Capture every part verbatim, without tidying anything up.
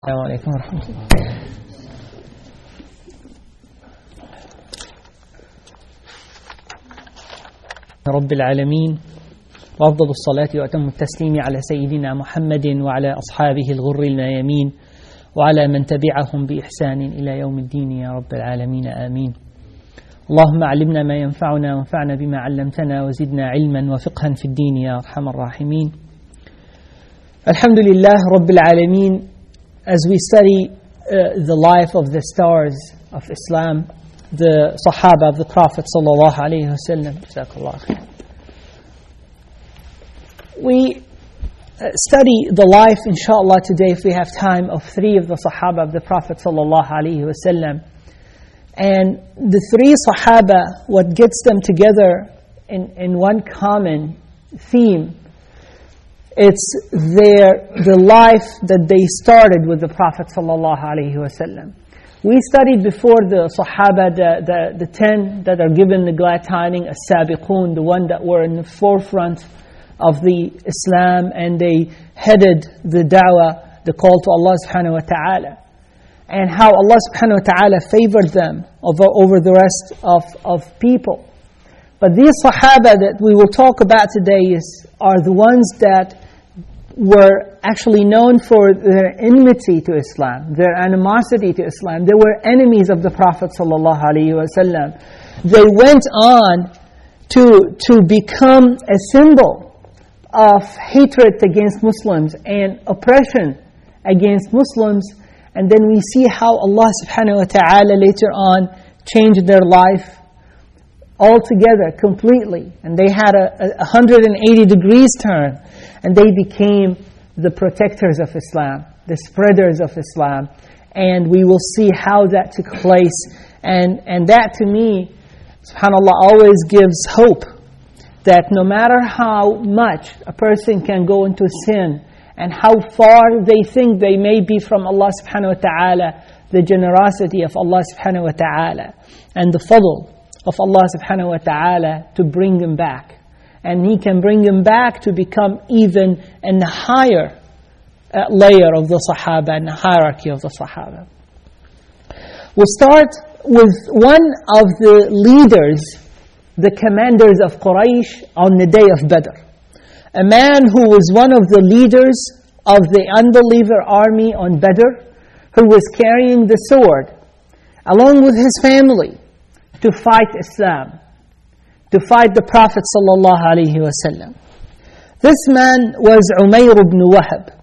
السلام عليكم ورحمة الله. رب العالمين، وأفضل الصلاة وأتم التسليم على سيدنا محمد وعلى أصحابه الغر الميامين وعلى من تبعهم بإحسان إلى يوم الدين يا رب العالمين آمين. اللهم علمنا ما ينفعنا وانفعنا بما علمتنا وزدنا علما وفقها في الدين يا أرحم الراحمين. الحمد لله رب العالمين. As we study uh, the life of the stars of Islam, the Sahaba of the Prophet sallallahu alaihi wasallam, we uh, study the life, inshallah, today, if we have time, of three of the Sahaba of the Prophet sallallahu alaihi wasallam. And the three Sahaba, what gets them together in, in one common theme, it's their the life that they started with the Prophet sallallahu alaihi wasallam. We studied before the Sahaba, the, the, the ten that are given the glad tidings, as-sabiqun, the one that were in the forefront of the Islam, and they headed the da'wah, the call to Allah subhanahu wa ta'ala, and how Allah subhanahu wa ta'ala favored them over, over the rest of, of people. But these Sahaba that we will talk about today is, are the ones that were actually known for their enmity to Islam, their animosity to Islam. They were enemies of the Prophet sallallahu alaihi wasallam. They went on to, to become a symbol of hatred against Muslims and oppression against Muslims. And then we see how Allah subhanahu wa ta'ala later on changed their life altogether, completely. And they had a, a one hundred eighty degrees turn. And they became the protectors of Islam, the spreaders of Islam. And we will see how that took place. And, and that to me, subhanAllah, always gives hope that no matter how much a person can go into sin and how far they think they may be from Allah subhanahu wa ta'ala, the generosity of Allah subhanahu wa ta'ala and the fadl of Allah subhanahu wa ta'ala to bring them back. And He can bring them back to become even in the higher uh, layer of the Sahaba and the hierarchy of the Sahaba. We'll start with one of the leaders, the commanders of Quraysh on the day of Badr. A man who was one of the leaders of the unbeliever army on Badr, who was carrying the sword, along with his family, to fight Islam, to fight the Prophet sallallahu alaihi wasallam. This man was Umayr ibn Wahab.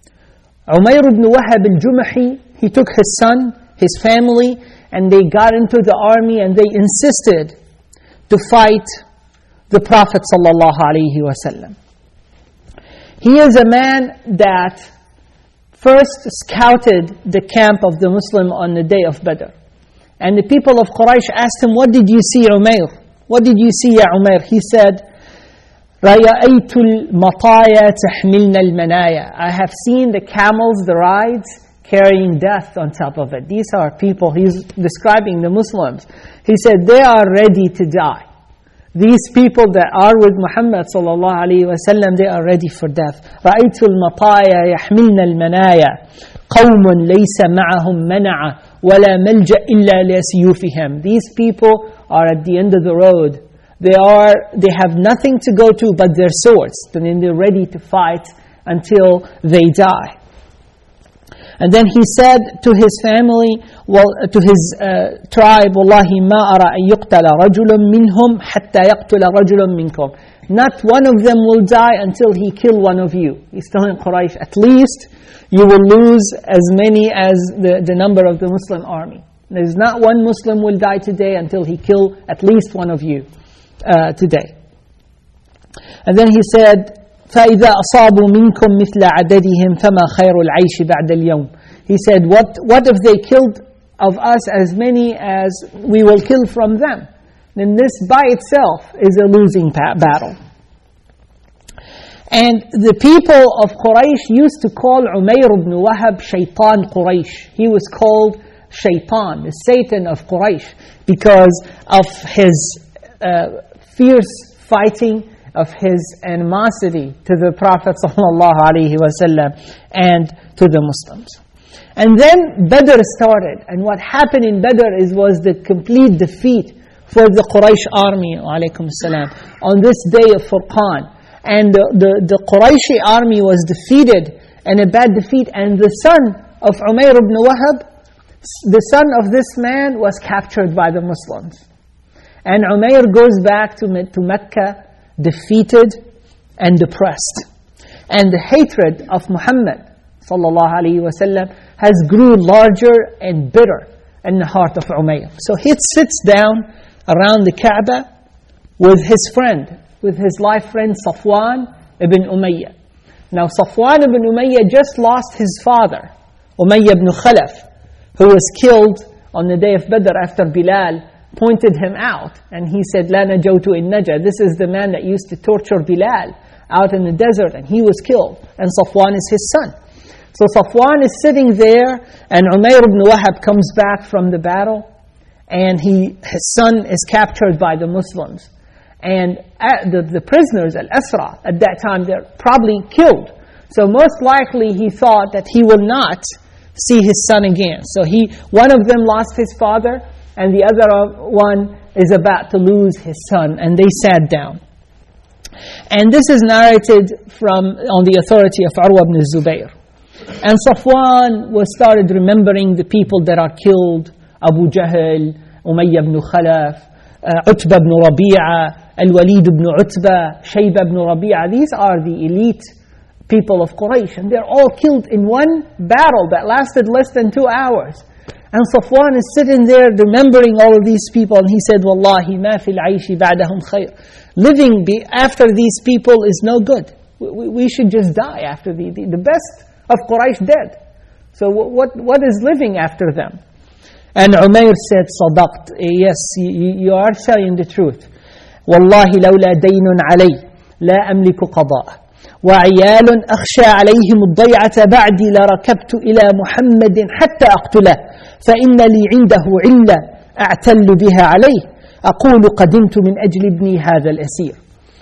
Umayr ibn Wahab al-Jumahi, he took his son, his family, and they got into the army and they insisted to fight the Prophet sallallahu alaihi wasallam. He is a man that first scouted the camp of the Muslim on the day of Badr. And the people of Quraysh asked him, "What did you see, Umayr? What did you see, Ya Umayr?" He said, رَيَأَيْتُ الْمَطَايَا تَحْمِلْنَا الْمَنَايَا. I have seen the camels, the rides, carrying death on top of it. These are people, he's describing the Muslims. He said, they are ready to die. These people that are with Muhammad sallallahu alaihi wasallam, they are ready for death. رَأَيْتُ الْمَطَايَا يَحْمِلْنَا الْمَنَايَا قَوْمٌ لَيْسَ مَعَهُمْ مَنَعَ وَلَا مَلْجَأْ إِلَّا لِيَسْيُوفِهِمْ. These people are at the end of the road. They are, they have nothing to go to but their swords. And then they're ready to fight until they die. And then he said to his family, well, to his uh, tribe, وَاللَّهِ مَا أَرَى أَن يُقْتَلَ رَجُلٌ مِّنْهُمْ حَتَّى يَقْتُلَ رَجُلٌ مِّنْكُمْ. Not one of them will die until he kill one of you. He's telling Quraysh, at least you will lose as many as the, the number of the Muslim army. There's not one Muslim will die today until he kill at least one of you uh, today. And then he said, فَإِذَا أَصَابُوا مِنْكُمْ مِثْلَ عَدَدِهِمْ فَمَا خَيْرُ الْعَيْشِ بَعْدَ الْيَوْمِ. He said, what, what if they killed of us as many as we will kill from them? Then this by itself is a losing battle. And the people of Quraysh used to call Umayr ibn Wahab Shaitan Quraysh. He was called Shaitan, the Satan of Quraysh, because of his uh, fierce fighting, of his animosity to the Prophet sallallahu alaihi wasallam and to the Muslims. And then Badr started. And what happened in Badr is, was the complete defeat for the Quraysh army, alaykum salam, on this day of Furqan. And the, the, the Qurayshi army was defeated, and a bad defeat. And the son of Umayr ibn Wahab, the son of this man, was captured by the Muslims. And Umayr goes back to, to Mecca defeated and depressed. And the hatred of Muhammad sallallahu alaihi wasallam has grew larger and bitter in the heart of Umayr. So he sits down around the Kaaba with his friend, with his life friend Safwan ibn Umayyah. Now Safwan ibn Umayyah just lost his father, Umayyah ibn Khalaf, who was killed on the day of Badr after Bilal pointed him out. And he said, La najawtu in Najah. This is the man that used to torture Bilal out in the desert, and he was killed. And Safwan is his son. So Safwan is sitting there, and Umayr ibn Wahab comes back from the battle, and he, his son is captured by the Muslims. And the, the prisoners, al-Asra, at that time, they're probably killed. So most likely he thought that he will not see his son again. So he, one of them lost his father, and the other one is about to lose his son. And they sat down. And this is narrated from on the authority of Urwa ibn Zubayr. And Safwan was started remembering the people that are killed: Abu Jahl, Umayyah ibn Khalaf, uh, Utbah ibn Rabi'a, Al-Walid ibn Utbah, Shayba ibn Rabi'a. These are the elite people of Quraysh, and they're all killed in one battle that lasted less than two hours. And Safwan is sitting there remembering all of these people, and he said, Wallahi ma fil aishi ba'dahum khayr. Living be after these people is no good. We, we, we should just die after the, the, the best of Quraysh dead. So what, what is living after them? And Umayr said, Sadaqt, yes, you, you are saying the truth. Wallahi lawla daynun alay, la amliku qada'a. وعيال أخشى عليهم الضيعة بعدي لركبت إلى محمد حتى أقتله فإن لي عنده علة أعتل بها عليه أقول قدمت من أجل ابني هذا الأسير.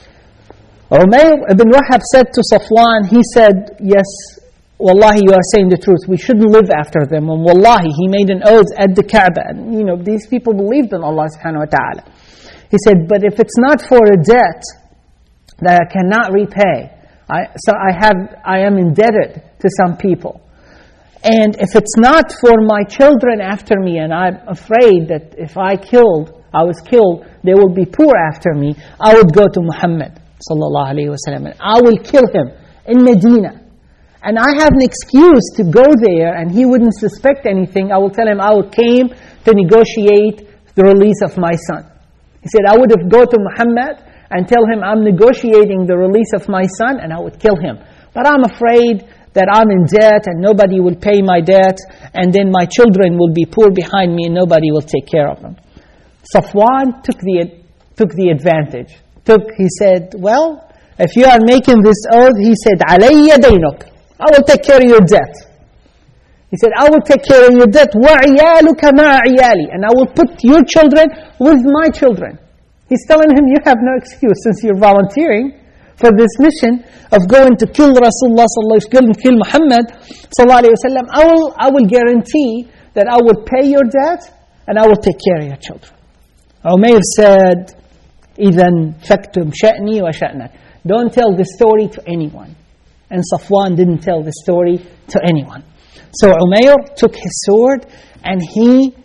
Umayr ibn Wahab said to Safwan, he said, yes, Wallahi, you are saying the truth. We shouldn't live after them. And Wallahi, he made an oath at the Kaaba. And you know, these people believed in Allah subhanahu wa ta'ala. He said, but if it's not for a debt that I cannot repay, I, so I have, I am indebted to some people. And if it's not for my children after me, and I'm afraid that if I killed, I was killed, they will be poor after me, I would go to Muhammad sallallahu alayhi wa sallam, and I will kill him in Medina. And I have an excuse to go there, and he wouldn't suspect anything. I will tell him I came to negotiate the release of my son. He said, I would have go to Muhammad and tell him I'm negotiating the release of my son, and I would kill him. But I'm afraid that I'm in debt and nobody will pay my debt, and then my children will be poor behind me and nobody will take care of them. Safwan took the, took the advantage. Took, he said, well, if you are making this oath, he said, عَلَيَّ دَيْنُكَ, I will take care of your debt. He said, I will take care of your debt. وَعِيَالُكَ مَا عِيَالِي, and I will put your children with my children. He's telling him, you have no excuse since you're volunteering for this mission of going to kill Rasulullah sallallahu alaihi wasallam, kill Muhammad sallallahu alaihi wasallam. I will, I will guarantee that I will pay your debt and I will take care of your children. Umayr said, إِذَنْ فَكْتُمْ شَأْنِي وَشَأْنَكَ. Don't tell the story to anyone. And Safwan didn't tell the story to anyone. So Umayr took his sword and he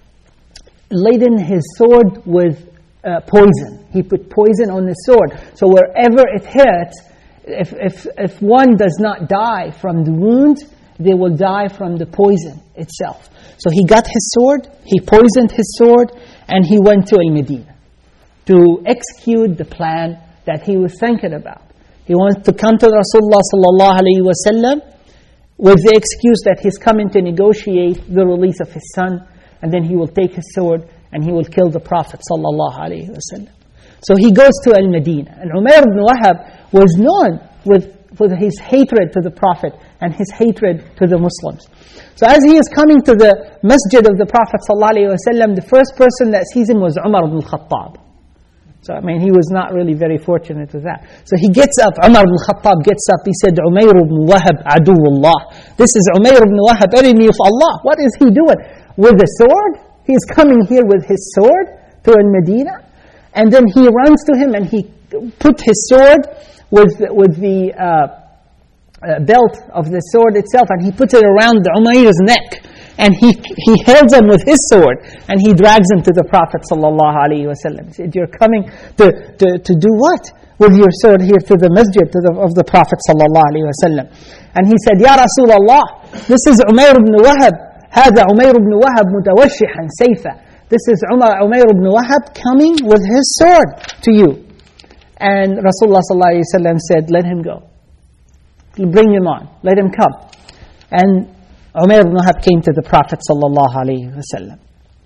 laden his sword with Uh, poison. He put poison on the sword. So wherever it hits, if, if, if one does not die from the wound, they will die from the poison itself. So he got his sword, he poisoned his sword, and he went to Al-Medina to execute the plan that he was thinking about. He wants to come to Rasulullah sallallahu alaihi wasallam with the excuse that he's coming to negotiate the release of his son, and then he will take his sword and he will kill the Prophet sallallahu alaihi wasallam. So he goes to Al-Medina. And Umayr ibn Wahab was known with, with his hatred to the Prophet and his hatred to the Muslims. So as he is coming to the masjid of the Prophet sallallahu alaihi wasallam, the first person that sees him was Umar ibn al-Khattab. So, I mean, he was not really very fortunate with that. So he gets up, Umar ibn Khattab gets up, he said, Umayr ibn Wahab, aduwullah. This is Umayr ibn Wahab, enemy of Allah. What is he doing? With a sword? He's coming here with his sword to Medina. And then he runs to him and he put his sword with, with the uh, uh, belt of the sword itself, and he puts it around Umayr's neck. And he he held him with his sword, and he drags him to the Prophet sallallahu alaihi wasallam. He said, "You're coming to, to, to do what with your sword here to the masjid to the, of the Prophet sallallahu alaihi wasallam?" And he said, "Ya Rasulullah, this is Umayr ibn Wahab. هذا Umayr ibn Wahab متوشحا سيفا. This is Umar, Umayr ibn Wahab coming with his sword to you." And Rasulullah sallallahu alaihi wasallam said, "Let him go. Bring him on. Let him come." And Umayr ibn Wahab came to the Prophet sallallahu alaihi wasallam.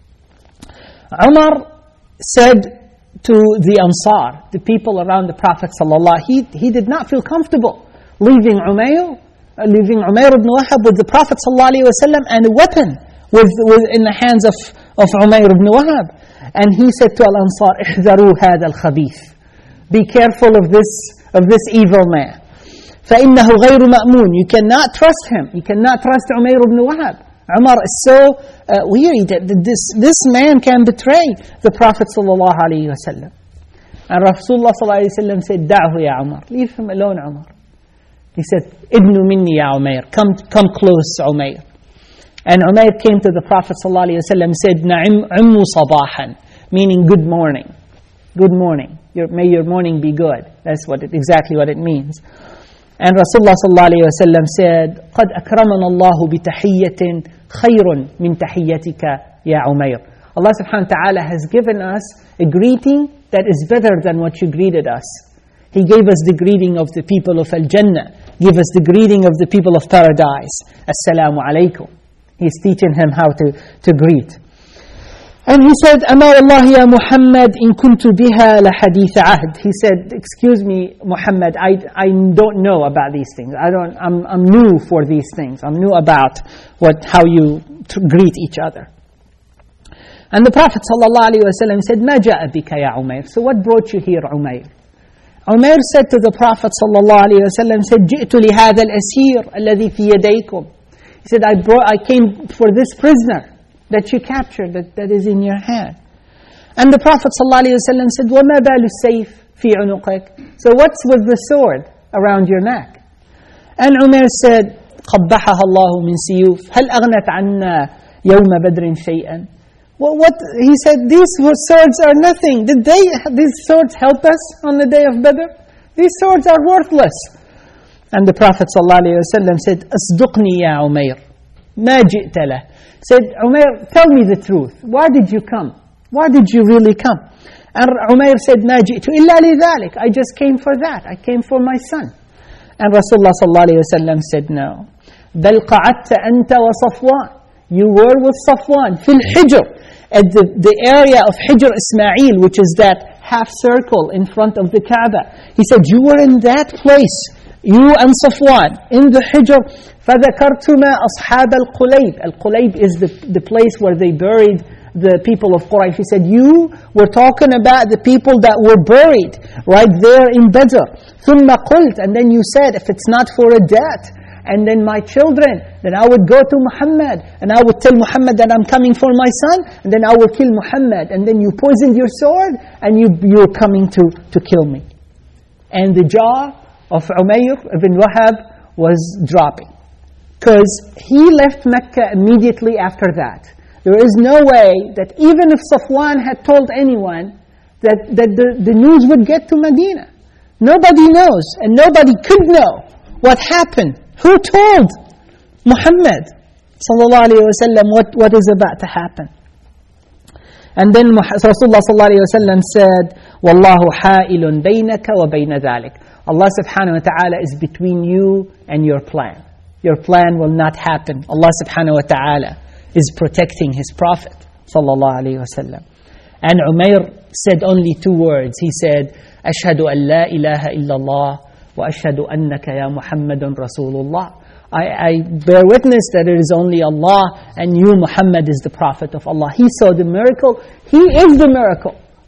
Umar said to the Ansar, the people around the Prophet sallallahu, he he did not feel comfortable leaving Umayr, uh, leaving Umayr ibn Wahab with the Prophet sallallahu alaihi wasallam and a weapon with, with in the hands of of Umayr ibn Wahab. And he said to Al Ansar, "Ihdharu hadha al-khabith. Be careful of this of this evil man. فَإِنَّهُ غَيْرُ مَأْمُونَ." You cannot trust him. You cannot trust Umayr ibn Wahab. Umar is so uh, weary that this, this man can betray the Prophet sallallahu alaihi wasallam. And Rasulullah sallallahu alaihi wasallam said, "Da'hu ya Umar." Leave him alone, Umar. He said, "Idnu minni ya Umayr." Come, come close, Umayr. And Umayr came to the Prophet sallallahu alaihi wasallam and said, "Na'im ummu sabahan," meaning good morning. Good morning. Your, may your morning be good. That's what it, exactly what it means. And Rasulullah sallallahu alayhi wa sallam said, قَدْ أَكْرَمَنَ اللَّهُ بِتَحِيَّةٍ خَيْرٌ مِنْ تَحِيَّتِكَ يَا عُمَيْرٌ. Allah subhanahu wa ta'ala has given us a greeting that is better than what you greeted us. He gave us the greeting of the people of Al-Jannah. Give us the greeting of the people of paradise. Assalamu alaikum. He's teaching him how to, to greet. And he said, أَمَا وَاللَّهِ يَا مُحَمَّدْ إِن كُنْتُ بِهَا لَحَدِيثَ عَهْدٍ. He said, "Excuse me, Muhammad, I, I don't know about these things. I don't, I'm, I'm new for these things. I'm new about what, how you t- greet each other." And the Prophet ﷺ said, "مَا جَاءَ بِكَ يَا عُمَيْرٌ." So what brought you here, Umayr? Umayr said to the Prophet ﷺ, said, "جِئْتُ لِهَذَا الْأَسِيرِ الَّذِي فِي يَدَيْكُمْ." He said, I, brought, I came for this prisoner that you captured, that, that is in your hand. And the Prophet ﷺ said, وَمَا بَالُ السَّيْفِ فِي عُنُقِكَ. So what's with the sword around your neck? And Umayr said, قَبَّحَهَا اللَّهُ مِنْ سِيُوفٍ هَلْ أَغْنَتْ عَنَّا يَوْمَ بَدْرٍ شَيْئًا. Well, what he said, these swords are nothing. Did they, these swords help us on the day of Badr? These swords are worthless. And the Prophet ﷺ said, أَصْدُقْنِي يَا عُمَيْرٍ مَا جِئْتَ لَهُ. Said, Umayr, tell me the truth. Why did you come? Why did you really come? And Umayr said, مَا جِئْتُ إِلَّا لِذَلِكَ. I just came for that. I came for my son. And Rasulullah ﷺ said, no. بَلْ قَعَدْتَ أَنْتَ وَصَفْوَانَ. You were with Safwan, fil Hijr, at the, the area of Hijr Ismail, which is that half circle in front of the Kaaba. He said, you were in that place, you and Safwan, in the Hijr. فَذَكَرْتُمَا أَصْحَابَ الْقُلَيْبِ. Al-Qulayb is the, the place where they buried the people of Quraysh. He said, you were talking about the people that were buried right there in Badr. ثُمَّ قُلْتَ. And then you said, if it's not for a debt, and then my children, then I would go to Muhammad, and I would tell Muhammad that I'm coming for my son, and then I will kill Muhammad. And then you poisoned your sword, and you, you're coming to, to kill me. And the jaw of Umayr ibn Wahab was dropping. Because he left Mecca immediately after that. There is no way that even if Safwan had told anyone that, that the, the news would get to Medina. Nobody knows, and nobody could know what happened. Who told Muhammad sallallahu alayhi wa sallam what, what is about to happen? And then Rasulullah sallallahu alayhi wa sallam said, وَاللَّهُ حَائِلٌ بَيْنَكَ وَبَيْنَ ذَلِكَ. Allah subhanahu wa ta'ala is between you and your plan. Your plan will not happen. Allah subhanahu wa ta'ala is protecting His Prophet sallallahu alayhi wa sallam. And Umayr said only two words. He said, أَشْهَدُ أَن لَا إِلَهَ إِلَّا اللَّهِ وَأَشْهَدُ أَنَّكَ يَا مُحَمَّدٌ رَسُولُ اللَّهِ. I, I bear witness that it is only Allah, and you, Muhammad, is the Prophet of Allah. He saw the miracle. He is the miracle.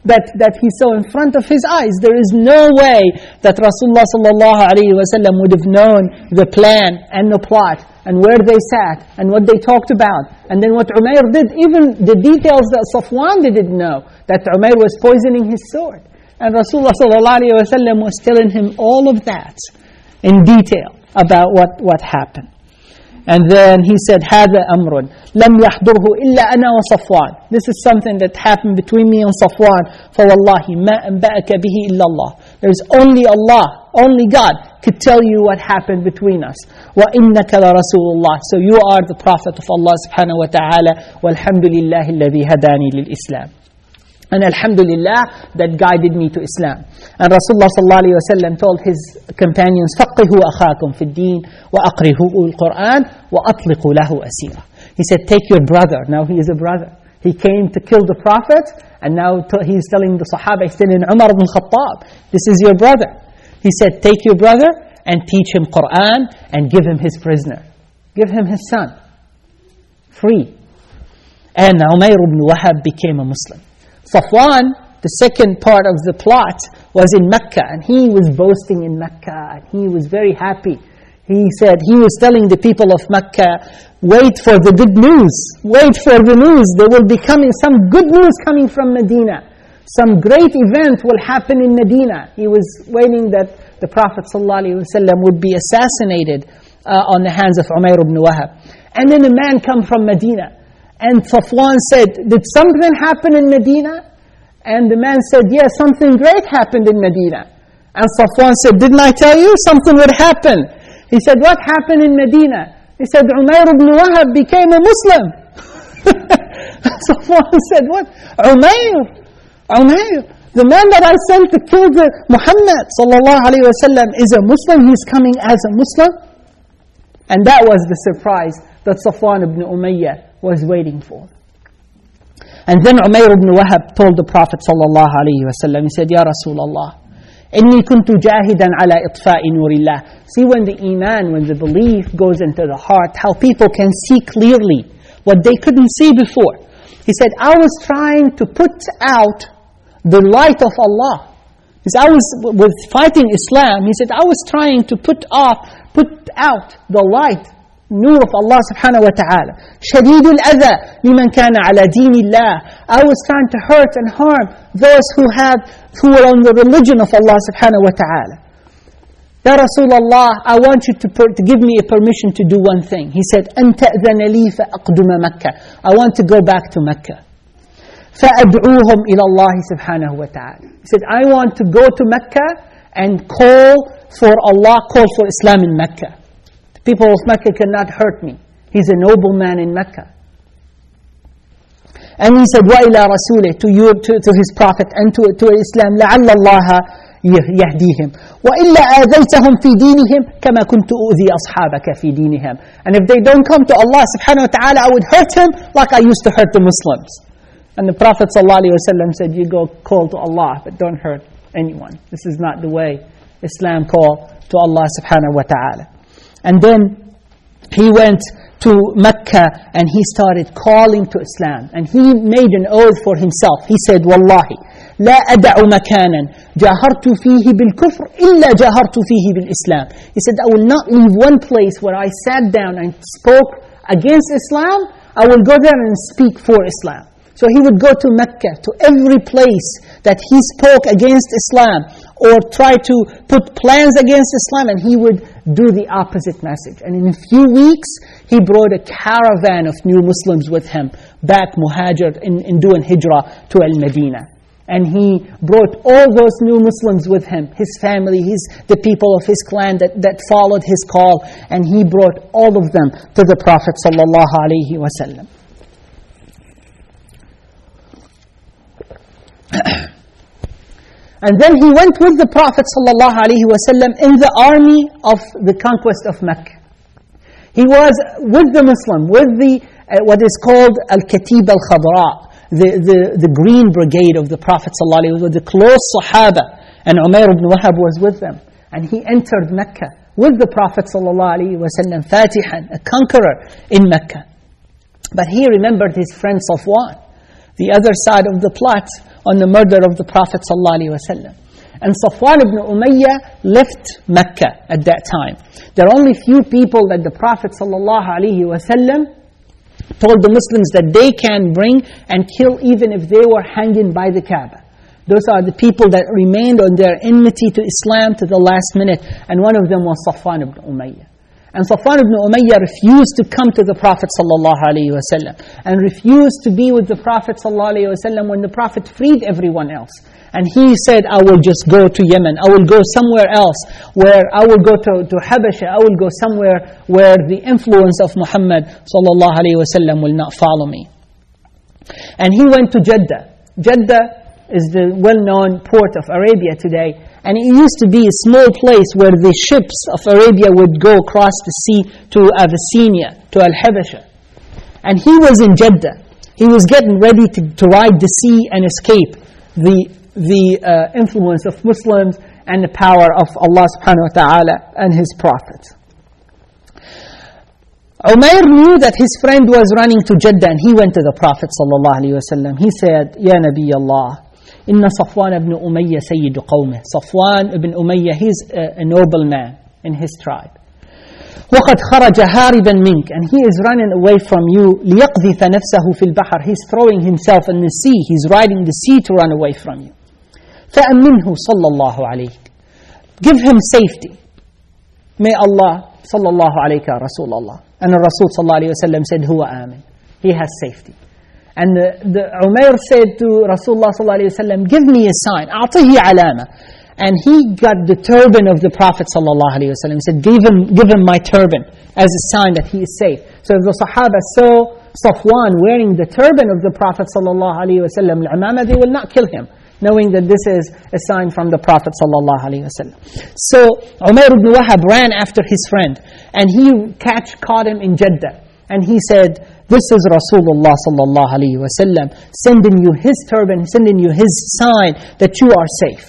that, that he saw in front of his eyes. There is no way that Rasulullah sallallahu alayhi wa sallam would have known the plan and the plot and where they sat and what they talked about. And then what Umayr did, even the details that Safwan didn't know, that Umayr was poisoning his sword. And Rasulullah sallallahu alayhi wa sallam was telling him all of that in detail about what, what happened. And then he said, هذا أمر لم يحضره إلا أنا وصفوان. This is something that happened between me and Safwan. فوالله ما أنبأك به إلا الله. There's only Allah, only God could tell you what happened between us. وإنك لرسول الله. So you are the Prophet of Allah subhanahu wa ta'ala. والحمد لله الذي هداني للإسلام. And alhamdulillah, that guided me to Islam. And Rasulullah sallallahu alayhi wa sallam told his companions, فَقِّهُ أَخَاكُمْ فِي الدِّينِ وَأَقْرِهُ الْقُرْآنِ وَأَطْلِقُوا لَهُ أَسِيرًا. He said, take your brother. Now he is a brother. He came to kill the Prophet, and now to, he's telling the Sahaba, he's telling Umar ibn Khattab, this is your brother. He said, take your brother and teach him Qur'an and give him his prisoner. Give him his son. Free. And Umayr ibn Wahab became a Muslim. Safwan, the second part of the plot, was in Mecca, and he was boasting in Mecca, and he was very happy. He said, he was telling the people of Mecca, wait for the good news, wait for the news, there will be coming, some good news coming from Medina. Some great event will happen in Medina. He was waiting that the Prophet ﷺ would be assassinated uh, on the hands of Umayr ibn Wahab. And then a man come from Medina. And Safwan said, did something happen in Medina? And the man said, yes, something great happened in Medina. And Safwan said, didn't I tell you something would happen? He said, what happened in Medina? He said, Umayr ibn Wahab became a Muslim. Safwan said, what? Umayr? Umayr? The man that I sent to kill the Muhammad sallallahu alayhi wa sallam is a Muslim? He's coming as a Muslim? And that was the surprise that Safwan ibn Umayyah was waiting for. And then Umayr ibn Wahab told the Prophet sallallahu alayhi wa sallam, he said, Ya Rasulullah, إِنِّي كُنْتُ جَاهِدًا عَلَىٰ إِطْفَاءِ نُورِ اللَّهِ. See, when the iman, when the belief goes into the heart, how people can see clearly what they couldn't see before. He said, I was trying to put out the light of Allah. He said, I was with fighting Islam. He said, I was trying to put off, put out the light, nur of Allah subhanahu wa ta'ala. شَدِيدُ الْأَذَى لِمَنْ كَانَ عَلَى دِينِ اللَّهِ. I was trying to hurt and harm those who had, who were on the religion of Allah subhanahu wa ta'ala. Ya Rasulullah, I want you to, per, to give me a permission to do one thing. He said, أَن تَأْذَنَ لِي فَأَقْدُمَ مَكَّةَ. I want to go back to Mecca. فَأَدْعُوهُمْ إِلَى اللَّهِ subhanahu wa ta'ala. He said, I want to go to Mecca and call for Allah, call for Islam in Mecca. The people of Mecca cannot hurt me. He's a noble man in Mecca. And he said, وَإِلَى رَسُولِهِ, to, you, to, to his prophet and to, to Islam, لَعَلَّ اللَّهَ يَهْدِيهِمْ وَإِلَّا آذَيْتَهُمْ فِي دِينِهِمْ كَمَا كُنْتُ أُؤْذِي أَصْحَابَكَ فِي دِينِهِمْ. And if they don't come to Allah subhanahu wa ta'ala, I would hurt him like I used to hurt the Muslims. And the Prophet ﷺ said, you go call to Allah, but don't hurt anyone. This is not the way Islam call to Allah subhanahu wa ta'ala. And then he went to Mecca and he started calling to Islam. And he made an oath for himself. He said, Wallahi, لا أدع مكانا جاهرت فيه بالكفر إلا جاهرت فيه بالإسلام. He said, I will not leave one place where I sat down and spoke against Islam. I will go there and speak for Islam. So he would go to Mecca, to every place that he spoke against Islam or try to put plans against Islam, and he would do the opposite message. And in a few weeks, he brought a caravan of new Muslims with him, back Muhajir, in, in doing hijrah to Al-Madinah. And he brought all those new Muslims with him, his family, his the people of his clan that, that followed his call, and he brought all of them to the Prophet sallallahu alaihi wasallam. And then he went with the Prophet sallallahu alaihi wasallam in the army of the conquest of Mecca. He was with the Muslim, with the uh, what is called Al-Katib Al-Khadra, the, the, the green brigade of the Prophet sallallahu alaihi wasallam, the close Sahaba, and Umayr ibn Wahab was with them. And he entered Mecca with the Prophet sallallahu alaihi wasallam, Fatihan, a conqueror in Mecca. But he remembered his friend Safwan. The other side of the plot on the murder of the Prophet ﷺ. And Safwan ibn Umayyah left Mecca at that time. There are only few people that the Prophet ﷺ told the Muslims that they can bring and kill even if they were hanging by the Kaaba. Those are the people that remained on their enmity to Islam to the last minute. And one of them was Safwan ibn Umayyah. And Safwan ibn Umayyah refused to come to the Prophet ﷺ and refused to be with the Prophet ﷺ when the Prophet freed everyone else. And he said, I will just go to Yemen, I will go somewhere else, where I will go to, to Habasha, I will go somewhere where the influence of Muhammad ﷺ will not follow me. And he went to Jeddah. Jeddah is the well-known port of Arabia today. And it used to be a small place where the ships of Arabia would go across the sea to Abyssinia, to Al-Habasha. And he was in Jeddah. He was getting ready to, to ride the sea and escape the, the uh, influence of Muslims and the power of Allah subhanahu wa ta'ala and His Prophet. Umair knew that his friend was running to Jeddah, and he went to the Prophet sallallahu alaihi wasallam. He said, Ya Nabi Allah, Inna Safwan ibn Umayyah sayyidu qawmih. Safwan ibn Umayyah, he's a, a noble man in his tribe. وَقَدْ خَرَجَ هَارِبًا مِنْكَ. And he is running away from you. لِيَقْذِفَ نَفْسَهُ فِي الْبَحْرِ. He's throwing himself in the sea. He's riding the sea to run away from you. فَأَمِّنْهُ صَلَّى اللَّهُ عَلَيْهِ. Give him safety. May Allah sallallahu alayka Rasulullah. And the Rasul sallallahu alayhi wa sallam said, Huwa amin. He has safety. And the, the Umair said to Rasulullah sallallahu alayhi wa sallam, give me a sign. أعطيه علامة. And he got the turban of the Prophet sallallahu alayhi wa sallam. He said, give him, give him my turban as a sign that he is safe. So if the Sahaba saw Safwan wearing the turban of the Prophet sallallahu alayhi wa sallam, al-imama, they will not kill him, knowing that this is a sign from the Prophet sallallahu alayhi wa sallam. So Umair ibn Wahab ran after his friend, and he catch, caught him in Jeddah. And he said, this is Rasulullah sallallahu alayhi wa sallam sending you his turban, sending you his sign that you are safe.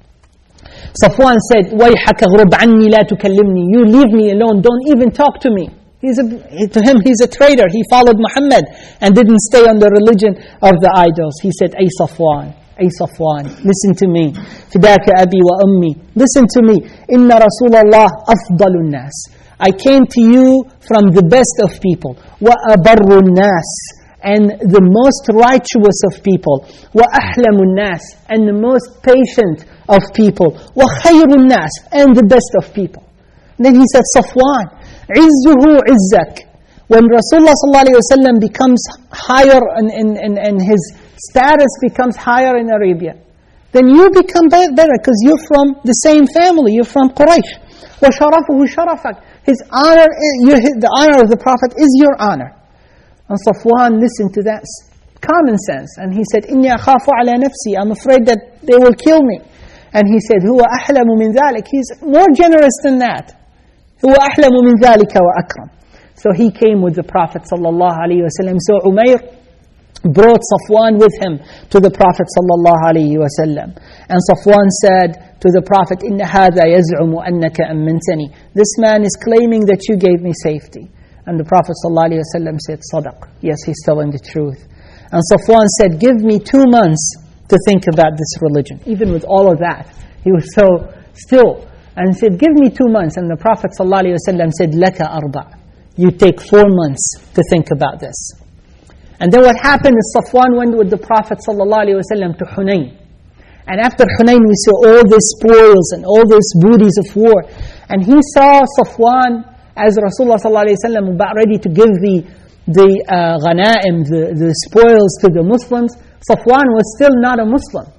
Safwan said, وَيْحَكَ غُرُبْ عَنِّي لَا تُكَلِّمْنِي. You leave me alone, don't even talk to me. He's a, to him, he's a traitor. He followed Muhammad and didn't stay on the religion of the idols. He said, Ay Safwan, Ay Safwan, listen to me. فِدَاكَ أَبِي وَأُمِّي. Listen to me. إِنَّ رَسُولَ اللَّهِ أَفْضَلُ النَّاسِ. I came to you from the best of people. وَأَبَرُّ النَّاسِ. And the most righteous of people. وَأَحْلَمُ النَّاسِ. And the most patient of people. وَخَيْرُ النَّاسِ. And the best of people. And then he said, Safwan, عِزُّهُ عِزَّكَ. When Rasulullah sallallahu alayhi wa sallam becomes higher and, and, and, and his status becomes higher in Arabia, then you become better because you're from the same family, you're from Quraysh. وَشَرَفُهُ شَرَفَكَ. His honor, the honor of the Prophet is your honor. And Safwan listened to that common sense, and he said, إِنِّي أَخَافُ عَلَى نَفْسِي. I'm afraid that they will kill me. And he said, هُوَ أَحْلَمُ مِنْ ذَلِكَ. He's more generous than that. هُوَ أَحْلَمُ مِنْ ذَلِكَ وَأَكْرَمُ. So he came with the Prophet sallallahu alayhi wa sallam. So Umair brought Safwan with him to the Prophet sallallahu alayhi wa sallam. And Safwan said to the Prophet, إِنَّ هَذَا يَزْعُمُ أَنَّكَ أَمِّنْتَنِي. This man is claiming that you gave me safety. And the Prophet sallallahu alayhi wa sallam said, Sadaq. Yes, he's telling the truth. And Safwan said, give me two months to think about this religion. Even with all of that, he was so still. And said, give me two months. And the Prophet sallallahu alayhi wa sallam said, لَكَ أَرْبَعَ. You take four months to think about this. And then what happened is Safwan went with the Prophet sallallahu alayhi wa sallam to Hunayn. And after Hunayn we saw all these spoils and all these booties of war. And he saw Safwan as Rasulullah sallallahu alayhi wa sallam about ready to give the, the uh, ghanaim, the, the spoils to the Muslims. Safwan was still not a Muslim.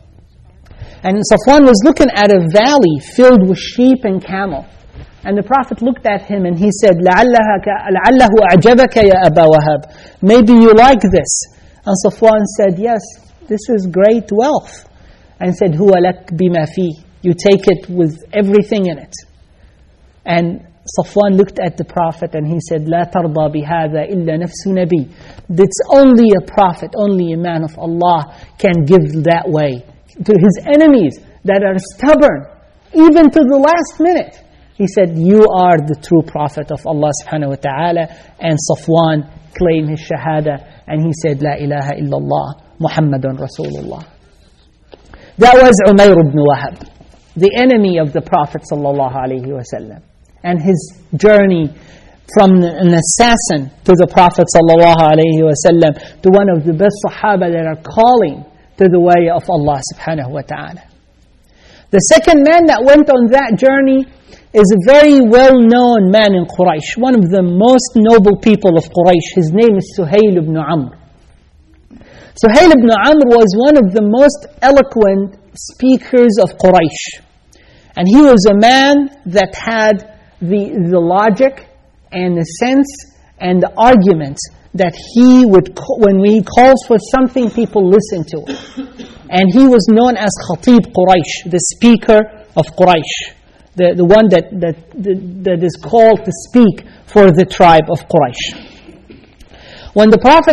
And Safwan was looking at a valley filled with sheep and camel. And the Prophet looked at him and he said, لَعَلَّهُ أَعْجَبَكَ يَا أَبَا وَهَبْ. Maybe you like this. And Safwan said, yes, this is great wealth. And said, هُوَ لَكْ بِمَا فِيهِ. You take it with everything in it. And Safwan looked at the Prophet and he said, لَا تَرْضَى بِهَذَا إِلَّا نَفْسُ نَبِي. It's only a Prophet, only a man of Allah can give that way to his enemies that are stubborn, even to the last minute. He said, you are the true Prophet of Allah subhanahu wa ta'ala. And Safwan claimed his shahada and he said, La ilaha illallah, Muhammadun Rasulullah. That was Umayr ibn Wahab, the enemy of the Prophet ﷺ, and his journey from an assassin to the Prophet ﷺ, to one of the best Sahaba that are calling to the way of Allah subhanahu wa ta'ala. The second man that went on that journey is a very well-known man in Quraysh, one of the most noble people of Quraysh. His name is Suhayl ibn Amr. Suhayl ibn Amr was one of the most eloquent speakers of Quraysh. And he was a man that had the, the logic and the sense and the arguments that he would, when he calls for something, people listen to it. And he was known as Khatib Quraysh, the speaker of Quraysh, the, the one that, that, that is called to speak for the tribe of Quraysh. When the Prophet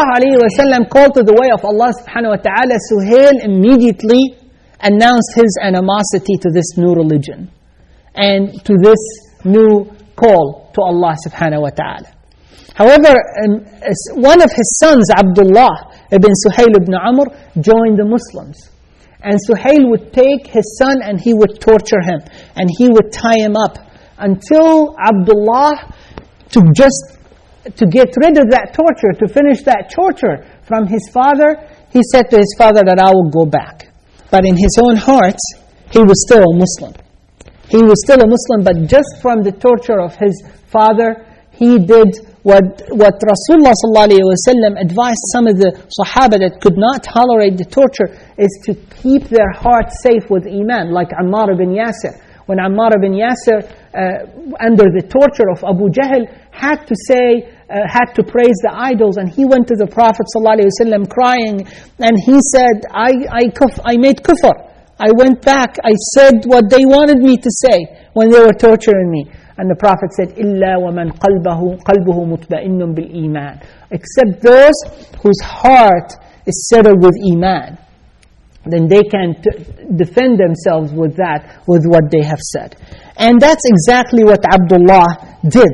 ﷺ called to the way of Allah subhanahu wa ta'ala, Suhail immediately announced his animosity to this new religion and to this new call to Allah subhanahu wa ta'ala. However, um, one of his sons, Abdullah ibn Suhail ibn Amr, joined the Muslims. And Suhail would take his son and he would torture him. And he would tie him up until Abdullah, to just to get rid of that torture, to finish that torture from his father, he said to his father that I will go back. But in his own heart, he was still a Muslim. He was still a Muslim, but just from the torture of his father, he did what, what Rasulullah ﷺ advised some of the Sahaba that could not tolerate the torture, is to keep their heart safe with Iman, like Ammar ibn Yasir. When Ammar ibn Yasir, uh, under the torture of Abu Jahl, had to say, uh, had to praise the idols, and he went to the Prophet ﷺ crying, and he said, I, I, kuf, I made kufr. I went back, I said what they wanted me to say when they were torturing me. And the Prophet said, إِلَّا وَمَنْ قَلْبَهُ قَلْبُهُ مُطْمَئِنٌ بِالْإِيمَانِ, except those whose heart is settled with Iman. Then they can t- defend themselves with that, with what they have said. And that's exactly what Abdullah did.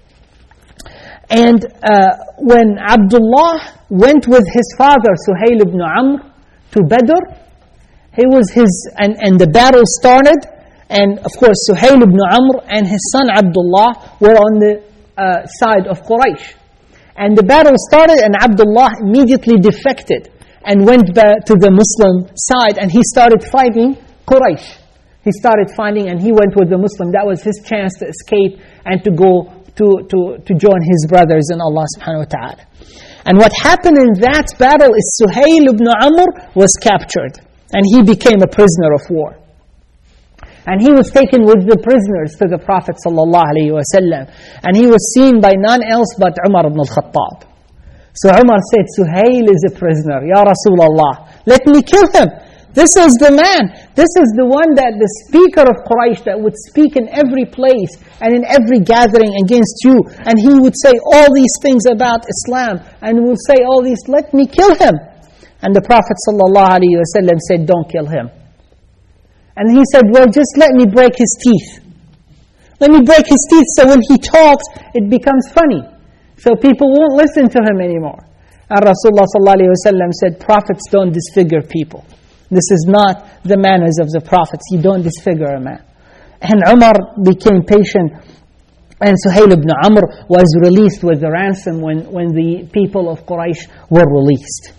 And uh, when Abdullah went with his father, Suhail ibn Amr, to Badr, he was his, and, and the battle started, and of course Suhail ibn Amr and his son Abdullah were on the uh, side of Quraysh. And the battle started, and Abdullah immediately defected and went back to the Muslim side, and he started fighting Quraysh. He started fighting, and he went with the Muslim. That was his chance to escape and to go to, to, to join his brothers in Allah subhanahu wa ta'ala. And what happened in that battle is Suhail ibn Amr was captured, and he became a prisoner of war. And he was taken with the prisoners to the Prophet ﷺ, and he was seen by none else but Umar ibn al-Khattab. So Umar said, Suhail is a prisoner, Ya Rasulullah, let me kill him. This is the man, this is the one that the speaker of Quraysh that would speak in every place and in every gathering against you, and he would say all these things about Islam, and will say all these, let me kill him. And the Prophet ﷺ said, don't kill him. And he said, well, just let me break his teeth. Let me break his teeth so when he talks, it becomes funny. So people won't listen to him anymore. And Rasulullah ﷺ said, prophets don't disfigure people. This is not the manners of the prophets. You don't disfigure a man. And Umar became patient. And Suhail ibn Amr was released with the ransom when, when the people of Quraysh were released.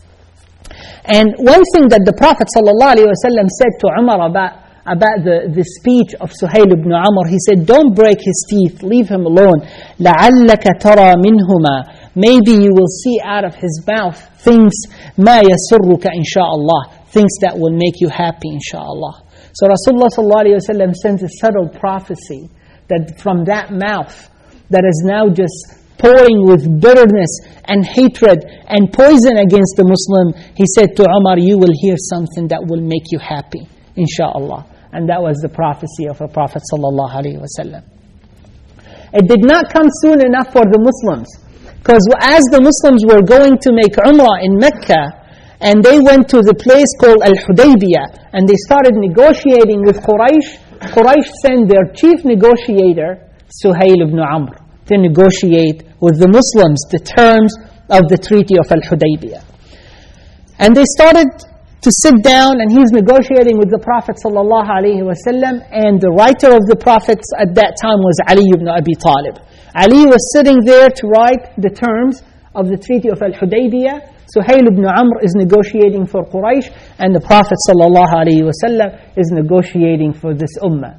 And one thing that the Prophet ﷺ said to Umar about, about the, the speech of Suhail ibn Amr, he said, don't break his teeth, leave him alone. لَعَلَّكَ تَرَى مِنْهُمَا, maybe you will see out of his mouth things مَا يَسُرُّكَ إِنْ شَاءَ اللَّهِ, things that will make you happy, inshaAllah. So Rasulullah ﷺ sends a subtle prophecy that from that mouth that is now just pouring with bitterness and hatred and poison against the Muslim, he said to Umar, you will hear something that will make you happy, inshaAllah. And that was the prophecy of the Prophet ﷺ. It did not come soon enough for the Muslims, because as the Muslims were going to make Umrah in Mecca, and they went to the place called Al-Hudaybiyah, and they started negotiating with Quraysh, Quraysh sent their chief negotiator, Suhail ibn Amr, to negotiate with the Muslims the terms of the Treaty of Al-Hudaybiyah. And they started to sit down, and he's negotiating with the Prophet sallallahu alaihi wasallam, and the writer of the Prophets at that time was Ali ibn Abi Talib. Ali was sitting there to write the terms of the Treaty of Al-Hudaybiyah. Suhail ibn Amr is negotiating for Quraysh, and the Prophet sallallahu alaihi wasallam is negotiating for this ummah.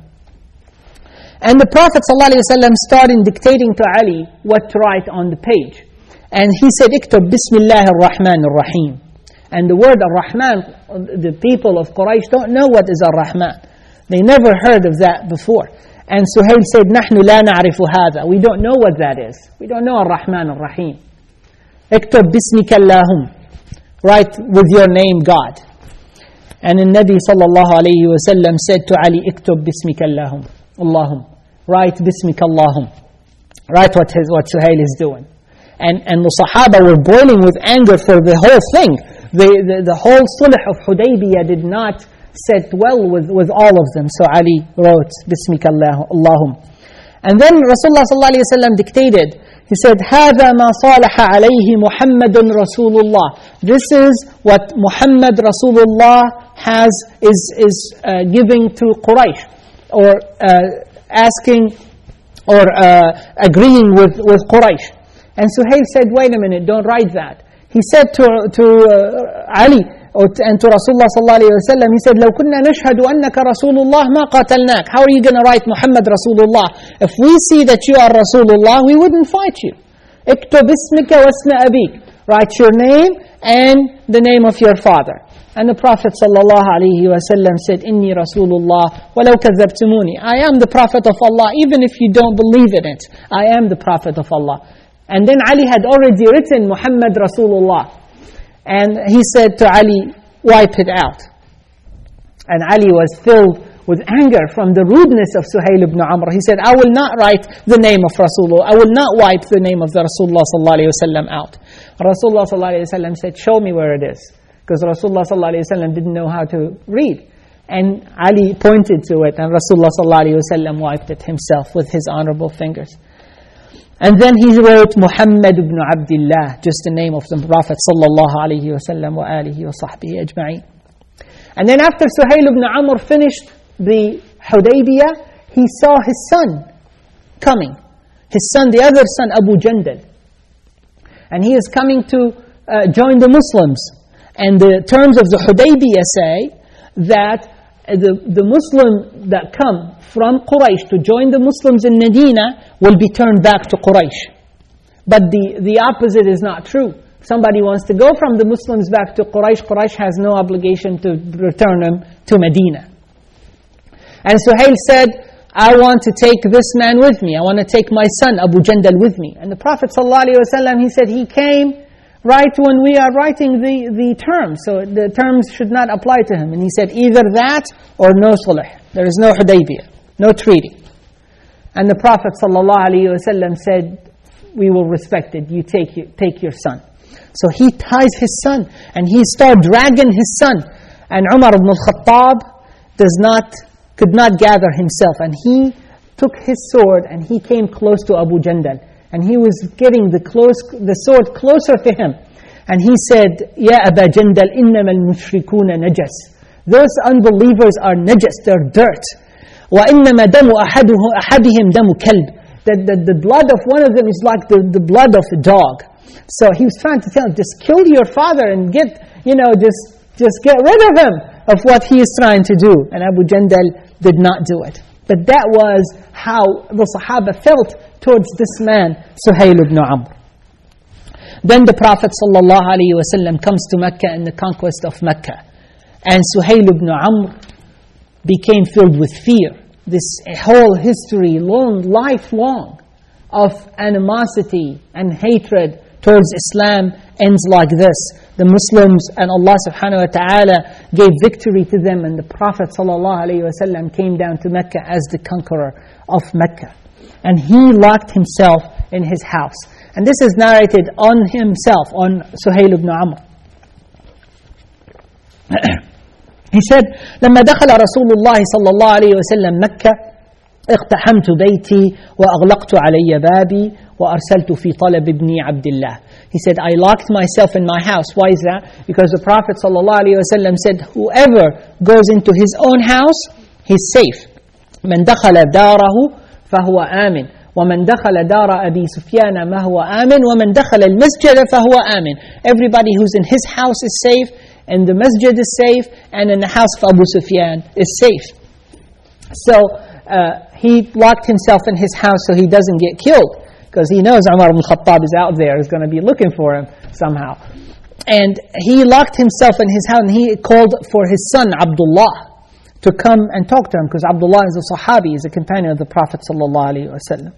And the Prophet ﷺ started dictating to Ali what to write on the page. And he said, "Iktub Bismillah ar-Rahman ar-Rahim." And the word ar-Rahman, the people of Quraysh don't know what is ar-Rahman. They never heard of that before. And Suhail said, "Nahnu la na'rifu hadha." We don't know what that is. We don't know ar-Rahman ar-Rahim. "Iktub Bismika Allahum." Write with your name, God. And the Nabi sallallahu alayhi wa sallam said to Ali, "Iktub Bismika Allahum." Allahum. Write Bismika Allahum. Write what, his, what Suhail is doing. And, and the Sahaba were boiling with anger for the whole thing. The, the, the whole Sulh of Hudaybiyah did not sit well with, with all of them. So Ali wrote Bismika Allahum. And then Rasulullah sallallahu alayhi wa sallam dictated. He said, هَذَا مَا صَالَحَ عَلَيْهِ مُحَمَّدٌ رَسُولُ اللَّهِ. This is what Muhammad Rasulullah has, is, is uh, giving to Quraysh, or uh, asking, or uh, agreeing with, with Quraysh. And Suhail said, "Wait a minute, don't write that." He said to, to uh, Ali, or to, and to Rasulullah sallallahu alayhi wa sallam, he said, لَوْ كُنَّا نَشْهَدُ أَنَّكَ رَسُولُ اللَّهِ مَا قَاتَلْنَاكَ. How are you going to write Muhammad Rasulullah? If we see that you are Rasulullah, we wouldn't fight you. اكتب اسمك واسم أبيك. Write your name and the name of your father. And the Prophet sallallahu alaihi wasallam said, "Inni Rasulullah, walau kadhabtumuni." I am the Prophet of Allah, even if you don't believe in it. I am the Prophet of Allah. And then Ali had already written Muhammad Rasulullah. And he said to Ali, "Wipe it out." And Ali was filled with anger from the rudeness of Suhail ibn Amr. He said, "I will not write the name of Rasulullah. I will not wipe the name of the Rasulullah sallallahu alaihi wasallam out." Rasulullah sallallahu alaihi wasallam said, "Show me where it is." Because Rasulullah sallallahu alaihi wasallam didn't know how to read. And Ali pointed to it, and Rasulullah sallallahu alaihi wasallam wiped it himself with his honorable fingers. And then he wrote Muhammad ibn Abdullah, just the name of the Prophet sallallahu alaihi wasallam wa alihi wa sahbihi ajma'in. And then after Suhail ibn Amr finished the Hudaybiyah, he saw his son coming. His son, the other son, Abu Jandal. And he is coming to uh, join the Muslims. And the terms of the Hudaybiyah say that the, the Muslim that come from Quraysh to join the Muslims in Medina will be turned back to Quraysh. But the, the opposite is not true. If somebody wants to go from the Muslims back to Quraysh, Quraysh has no obligation to return them to Medina. And Suhail said, "I want to take this man with me. I want to take my son Abu Jandal with me." And the Prophet ﷺ, he said, he came right when we are writing the, the terms. So the terms should not apply to him. And he said, either that or no sulh. There is no Hudaybiyah, no treaty. And the Prophet ﷺ said, "We will respect it. You take, you, take your son." So he ties his son, and he started dragging his son. And Umar ibn al-Khattab does not, could not gather himself. And he took his sword, and he came close to Abu Jandal. And he was getting the, close, the sword closer to him. And he said, "Ya Aba Jandal, innama al-mushrikuna najas." Those unbelievers are najas, they're dirt. وَإِنَّمَا دَمُ أَحَدِهِمْ دَمُ كَلْبٍ. That the, the blood of one of them is like the, the blood of a dog. So he was trying to tell him, just kill your father and get, you know, just, just get rid of him of what he is trying to do. And Abu Jandal did not do it. But that was how the Sahaba felt towards this man, Suhail ibn Amr. Then the Prophet ﷺ comes to Mecca in the conquest of Mecca. And Suhail ibn Amr became filled with fear. This whole history, long, lifelong, of animosity and hatred towards Islam ends like this. The Muslims and Allah subhanahu wa ta'ala gave victory to them, and the Prophet sallallahu alayhi wa sallam came down to Mecca as the conqueror of Mecca. And he locked himself in his house. And this is narrated on himself, on Suhail ibn Amr. He said, لما دخل رسول الله صلى الله عليه وسلم مكة اقتحمت بيتي وأغلقت علي بابي وأرسلت في طلب ابني عبد الله. He said, I locked myself in my house. Why is that? Because the Prophet ﷺ said, whoever goes into his own house, he's safe. من دخل داره فهو آمن ومن دخل دار أبي سفيان ما هو آمن ومن دخل المسجد فهو آمن. Everybody who's in his house is safe, and the masjid is safe, and in the house of Abu Sufyan is safe. So uh, he locked himself in his house so he doesn't get killed, because he knows Umar ibn Khattab is out there, is going to be looking for him somehow. And he locked himself in his house, and he called for his son Abdullah to come and talk to him, because Abdullah is a Sahabi, is a companion of the Prophet ﷺ.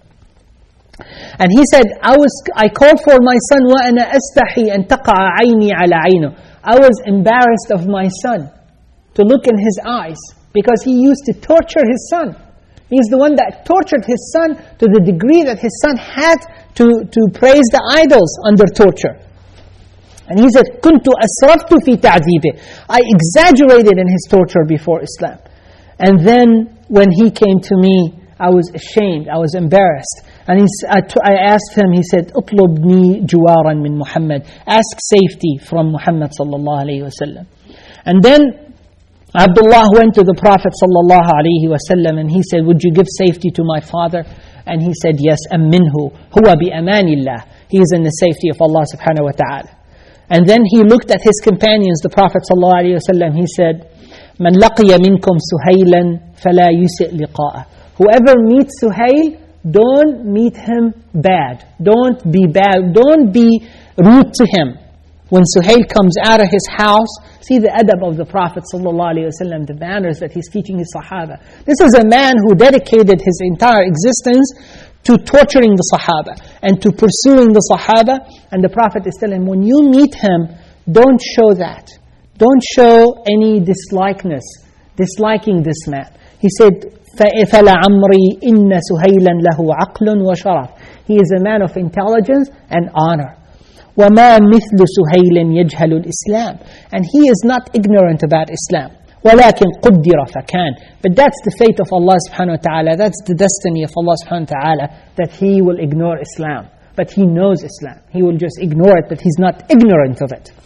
And he said, I was, I called for my son, وَأَنَا أَسْتَحِي أَن تَقَعَ عَيْنِي عَلَى عَيْنُ. I was embarrassed of my son to look in his eyes, because he used to torture his son. He's the one that tortured his son to the degree that his son had to, to praise the idols under torture. And he said, كُنْتُ أَسْرَفْتُ فِي تَعْذِيبِهِ. I exaggerated in his torture before Islam. And then when he came to me, I was ashamed, I was embarrassed. And he, I, I asked him, he said, اطلبني جوارا من محمد. Ask safety from Muhammad sallallahu alayhi wa sallam. And then Abdullah went to the Prophet sallallahu alayhi wa sallam and he said, would you give safety to my father? And he said, yes, أمنه هو بأمان الله. He is in the safety of Allah subhanahu wa ta'ala. And then he looked at his companions, the Prophet sallallahu alayhi wa sallam, he said, من لقي منكم سهيلا فلا يسئ لقاءه. Whoever meets Suhail, don't meet him bad. Don't be bad. Don't be rude to him. When Suhail comes out of his house, see the adab of the Prophet ﷺ, the manners that he's teaching his Sahaba. This is a man who dedicated his entire existence to torturing the Sahaba and to pursuing the Sahaba. And the Prophet is telling him, when you meet him, don't show that. Don't show any dislikeness, disliking this man. He said, فَلَعَمْرِي إِنَّ سُهَيْلًا لَهُ عَقْلٌ وَشَرَفٌ. He is a man of intelligence and honor. وَمَا مِثْلُ سُهَيْلٍ يَجْهَلُ الْإِسْلَامِ. And he is not ignorant about Islam. وَلَكِنْ قُدِّرَ فَكَانَ. But that's the fate of Allah subhanahu wa ta'ala. That's the destiny of Allah subhanahu wa ta'ala, that he will ignore Islam. But he knows Islam. He will just ignore it, but he's not ignorant of it.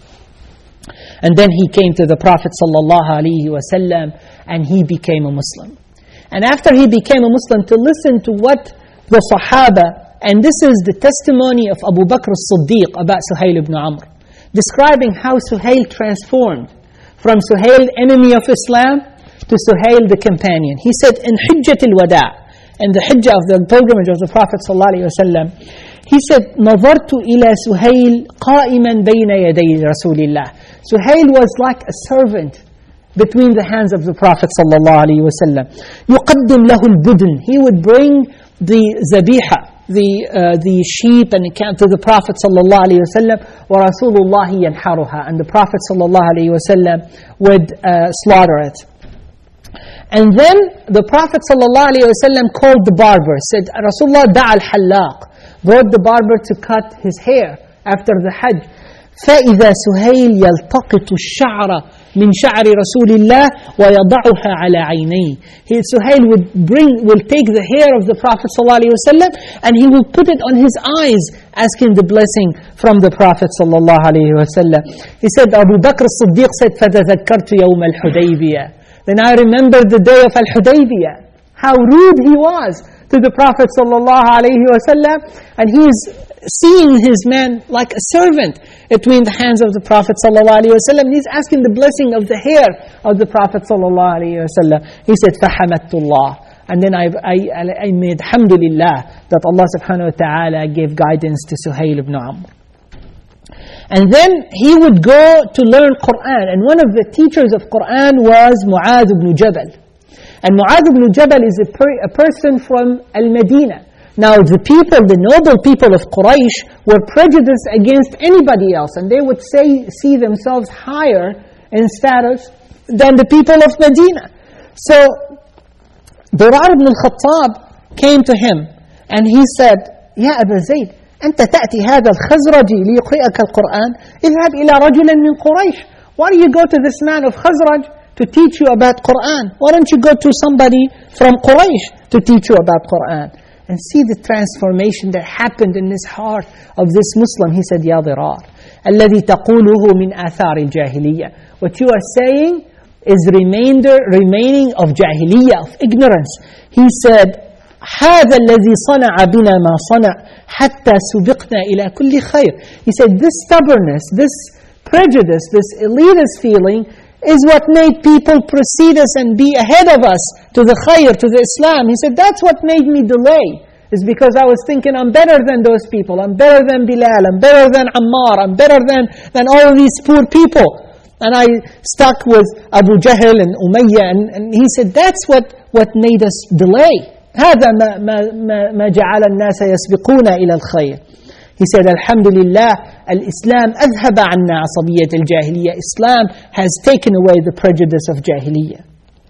And then he came to the Prophet sallallahu alaihi wasallam and he became a Muslim. And after he became a Muslim, to listen to what the Sahaba, and this is the testimony of Abu Bakr as-Siddiq about Suhail ibn Amr, describing how Suhail transformed from Suhail, enemy of Islam, to Suhail, the companion. He said, in Hijjat al-Wada', in the Hijjah of the pilgrimage of the Prophet sallallahu alaihi wasallam, he said, نظرت إلى سهيل قائما بين يدي رسول الله. Suhail was like a servant between the hands of the Prophet sallallahu alaihi wasallam. يقدم له البدن. He would bring the zabiha, the uh, the sheep and the camp to the Prophet sallallahu alaihi wasallam. ورسول الله ينحرها. And the Prophet sallallahu alaihi wasallam would uh, slaughter it. And then the Prophet sallallahu alaihi wasallam called the barber, said, Rasulullah da'a al-hallaq, brought the barber to cut his hair after the Hajj. فَإِذَا سُهَيْلْ يَلْتَقِطُ الشَّعْرَ مِنْ شَعْرِ رَسُولِ اللَّهِ وَيَضَعُهَا عَلَى عَيْنَيْهِ. He, Suhail would bring, will take the hair of the Prophet ﷺ and he will put it on his eyes, asking the blessing from the Prophet ﷺ. He said, Abu Bakr as-Siddiq said, فَتَذَكَّرْتُ يَوْمَ الْحُدَيْبِيَةِ. Then I remembered the day of Al-Hudaybiyah, how rude he was to the Prophet ﷺ, and he is seeing his man like a servant between the hands of the Prophet ﷺ. He's asking the blessing of the hair of the Prophet ﷺ. He said, فَحَمَدْتُ اللَّهِ. And then I, I, I made hamdulillah that Allah subhanahu wa ta'ala gave guidance to Suhail ibn Amr. And then he would go to learn Qur'an. And one of the teachers of Qur'an was Mu'adh ibn Jabal. And Mu'adh ibn Jabal is a, per, a person from Al-Madinah. Now the people, the noble people of Quraysh were prejudiced against anybody else. And they would say, see themselves higher in status than the people of Medina. So Durar ibn al-Khattab came to him and he said, Ya Aba Zayd, أنت تأتي هذا الخزرجي ليقرئك القرآن اذهب إلى رجل من قريش. Why do you go to this man of Khazraj to teach you about Qur'an? Why don't you go to somebody from Quraysh to teach you about Qur'an? And see the transformation that happened in this heart of this Muslim. He said, Ya Dirar, الذي تقوله من آثار الجاهلية. What you are saying is remainder, remaining of jahiliyyah, of ignorance. He said, هذا الذي صنع بنا ما صنع حتى سبقنا إلى كل خير. He said, this stubbornness, this prejudice, this elitist feeling is what made people precede us and be ahead of us to the khair, to the Islam. He said, that's what made me delay. Is because I was thinking, I'm better than those people. I'm better than Bilal. I'm better than Ammar. I'm better than, than all of these poor people. And I stuck with Abu Jahl and Umayyah. And, and he said, that's what, what made us delay. هذا ما, ما, ما جعل الناس يسبقون إلى الخير. He said, Alhamdulillah, Al-Islam أذهب عنا عصبية الجاهلية. Islam has taken away the prejudice of Jahiliyyah.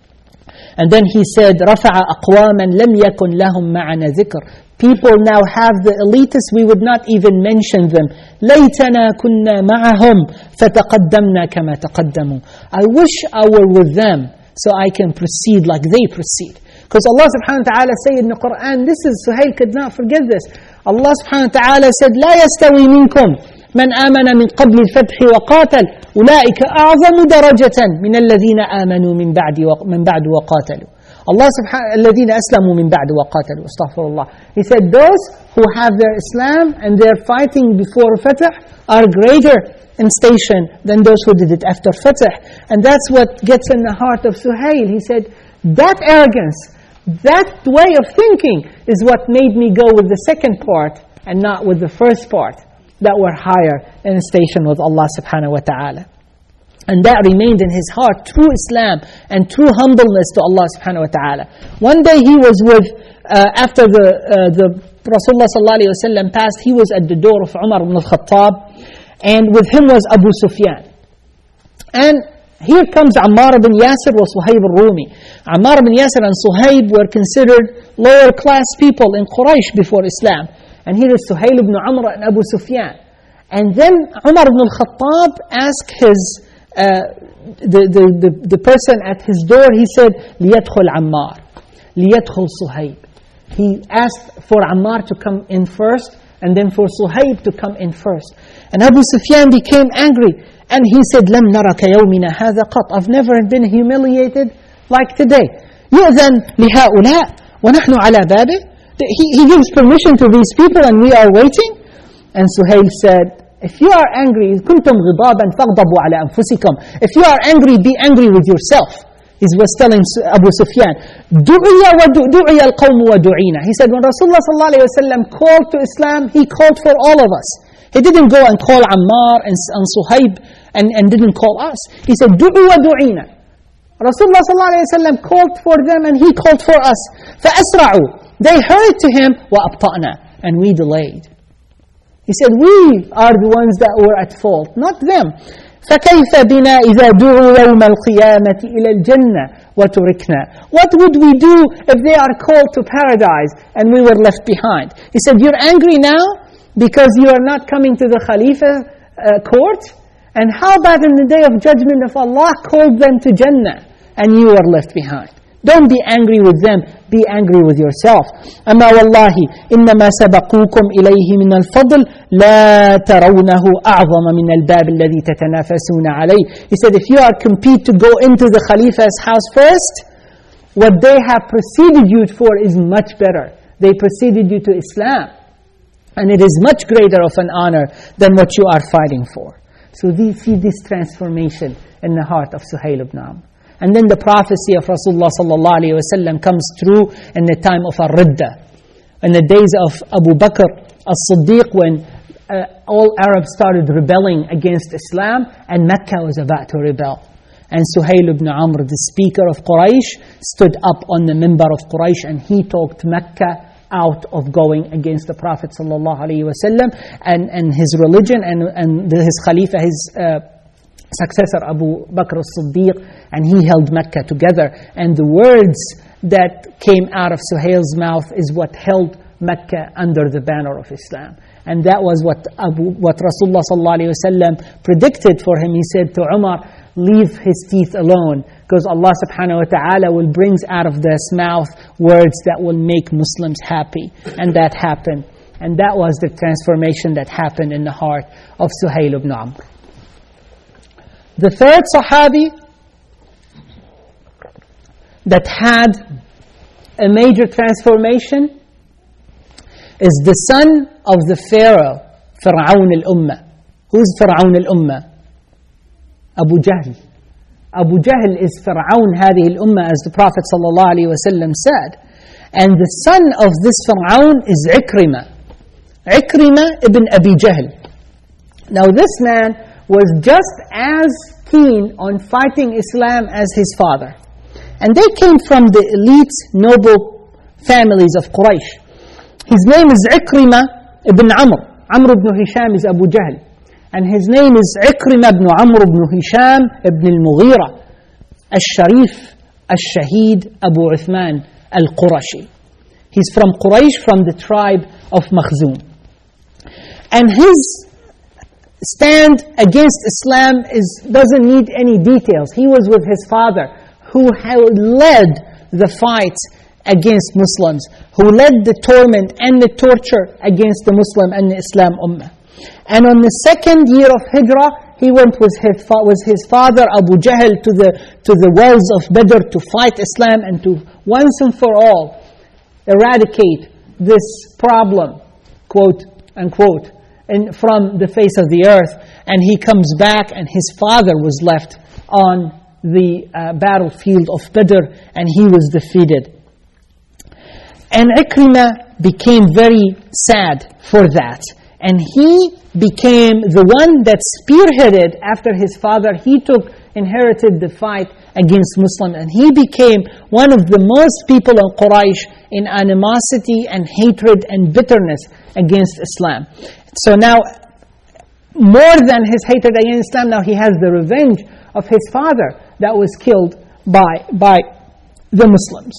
And then he said, رفع أقواما لم يكن لهم معنا ذكر. People now have the elitists, we would not even mention them. ليتنا كنا معهم فتقدمنا كما تقدموا. I wish I were with them so I can proceed like they proceed. Because Allah subhanahu wa ta'ala said in the Quran, this is, Suhail could not forget this. Allah subhanahu wa ta'ala said, لا يستوي منكم من آمن من قبل الفتح وقاتل أولئك أعظم درجة من الذين آمنوا من بعد من بعد وقاتلوا. Allah subhanahu الذين أسلموا من بعد وقاتلوا. Astaghfirullah. He said, those who have their Islam and their fighting before Fatah are greater in station than those who did it after Fatah. And that's what gets in the heart of Suhail. He said, that arrogance, that way of thinking is what made me go with the second part and not with the first part, that were higher in station with Allah subhanahu wa ta'ala. And that remained in his heart, true Islam and true humbleness to Allah subhanahu wa ta'ala. One day he was with, uh, after the, uh, the Rasulullah sallallahu alayhi wa sallam passed, he was at the door of Umar ibn al-Khattab, and with him was Abu Sufyan. And here comes Ammar ibn Yasir wa Suhaib al-Rumi. Ammar ibn Yasir and Suhaib were considered lower class people in Quraysh before Islam. And here is Suhail ibn Amr and Abu Sufyan. And then Umar ibn al-Khattab asked his, uh, the, the, the, the person at his door, he said, لِيَدْخُلْ Ammar, لِيَدْخُلْ Suhaib. He asked for Ammar to come in first, and then for Suhaib to come in first. And Abu Sufyan became angry. And he said, لَمْ نَرَكَ يَوْمِنَا هَذَا قَطْ. I've never been humiliated like today. يُؤْذَنْ لِهَؤُلَاء وَنَحْنُ عَلَى بَابِهِ. He, he gives permission to these people and we are waiting. And Suhail said, if you are angry, كُنْتُمْ غِضَابًا فَاغْضَبُوا عَلَى أَنفُسِكُمْ. If you are angry, be angry with yourself. He was telling Abu Sufyan, دُعِيَ وَدُعِيَ الْقَوْمُ وَدُعِينَا. He said, when Rasulullah sallallahu alayhi wa sallam called to Islam, he called for all of us. He didn't go and call Ammar and, and Suhaib and, and didn't call us. He said, دُعِيَ وَدُعِينَا. Rasulullah sallallahu alayhi wa sallam called for them and he called for us. فَأَسْرَعُوا. They hurried to him, وَأَبْطَأْنَا. And we delayed. He said, we are the ones that were at fault, not them. فَكَيْفَ بِنَا إِذَا دُعُوا يَوْمَ الْقِيَامَةِ إِلَى الْجَنَّةِ وَتُرِكْنَا. What would we do if they are called to paradise and we were left behind? He said, you're angry now because you are not coming to the Khalifa uh, court? And how about in the day of judgment if Allah called them to Jannah and you are left behind? Don't be angry with them, be angry with yourself. أما والله إنما سبقوكم إليه من الفضل لا ترونه أعظم من الباب الذي تتنافسون عليه. He said, if you are compete to go into the Khalifa's house first, what they have preceded you for is much better. They preceded you to Islam. And it is much greater of an honor than what you are fighting for. So we see this transformation in the heart of Suhail ibn Amr. And then the prophecy of Rasulullah sallallahu alayhi wa sallam comes through in the time of Ar-Ridda. In the days of Abu Bakr as-Siddiq, when uh, all Arabs started rebelling against Islam and Mecca was about to rebel. And Suhail ibn Amr, the speaker of Quraysh, stood up on the minbar of Quraysh and he talked Mecca out of going against the Prophet sallallahu alayhi wa sallam and, and his religion and, and his Khalifa, his uh, successor Abu Bakr as-Siddiq, and he held Mecca together. And the words that came out of Suhail's mouth is what held Mecca under the banner of Islam. And that was what Abu, what Rasulullah sallallahu alayhi wa sallam predicted for him. He said to Umar, leave his teeth alone, because Allah subhanahu wa ta'ala will bring out of this mouth words that will make Muslims happy. And that happened. And that was the transformation that happened in the heart of Suhail ibn Amr. The third Sahabi that had a major transformation is the son of the Pharaoh, Fir'aun al-Ummah. Who's Fir'aun al-Ummah? Abu Jahl. Abu Jahl is Fir'aun هذه الأمة, as the Prophet ﷺ said. And the son of this Fir'aun is Ikrimah. Ikrimah ibn Abi Jahl. Now this man was just as keen on fighting Islam as his father. And they came from the elite, noble families of Quraysh. His name is Ikrimah ibn Amr. Amr ibn Hisham is Abu Jahl. And his name is Ikrimah ibn Amr ibn Hisham ibn al-Mughira al-Sharif al-Shahid Abu Uthman al-Qurashi. He's from Quraysh, from the tribe of Makhzum. And his stand against Islam is, doesn't need any details. He was with his father, who led the fight against Muslims, who led the torment and the torture against the Muslim and the Islam Ummah. And on the second year of Hijrah, he went with his, with his father Abu Jahl to the, to the wells of Badr to fight Islam and to once and for all eradicate this problem, quote unquote, and from the face of the earth. And he comes back, and his father was left on the uh, battlefield of Badr, and he was defeated. And Ikrimah became very sad for that. And he became the one that spearheaded after his father. He took, inherited the fight against Muslims. And he became one of the most people in Quraysh in animosity and hatred and bitterness against Islam. So now, more than his hatred against Islam, now he has the revenge of his father that was killed by, by the Muslims.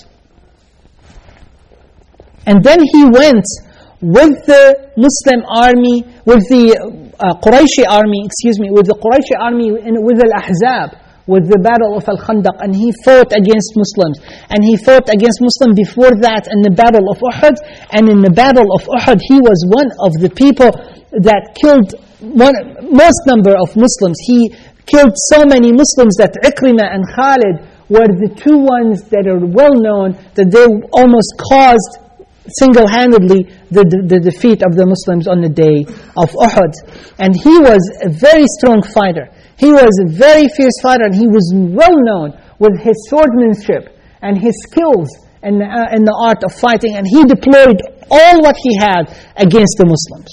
And then he went with the Muslim army, with the uh, Qurayshi army, excuse me, with the Qurayshi army, in, with Al-Ahzab, with the battle of Al-Khandaq, and he fought against Muslims. And he fought against Muslims before that in the battle of Uhud. And in the battle of Uhud, he was one of the people that killed one, most number of Muslims. He killed so many Muslims that Ikrimah and Khalid were the two ones that are well known, that they almost caused single-handedly the, the, the defeat of the Muslims on the day of Uhud. And he was a very strong fighter. He was a very fierce fighter, and he was well known with his swordsmanship and his skills in the, uh, in the art of fighting. And he deployed all what he had against the Muslims.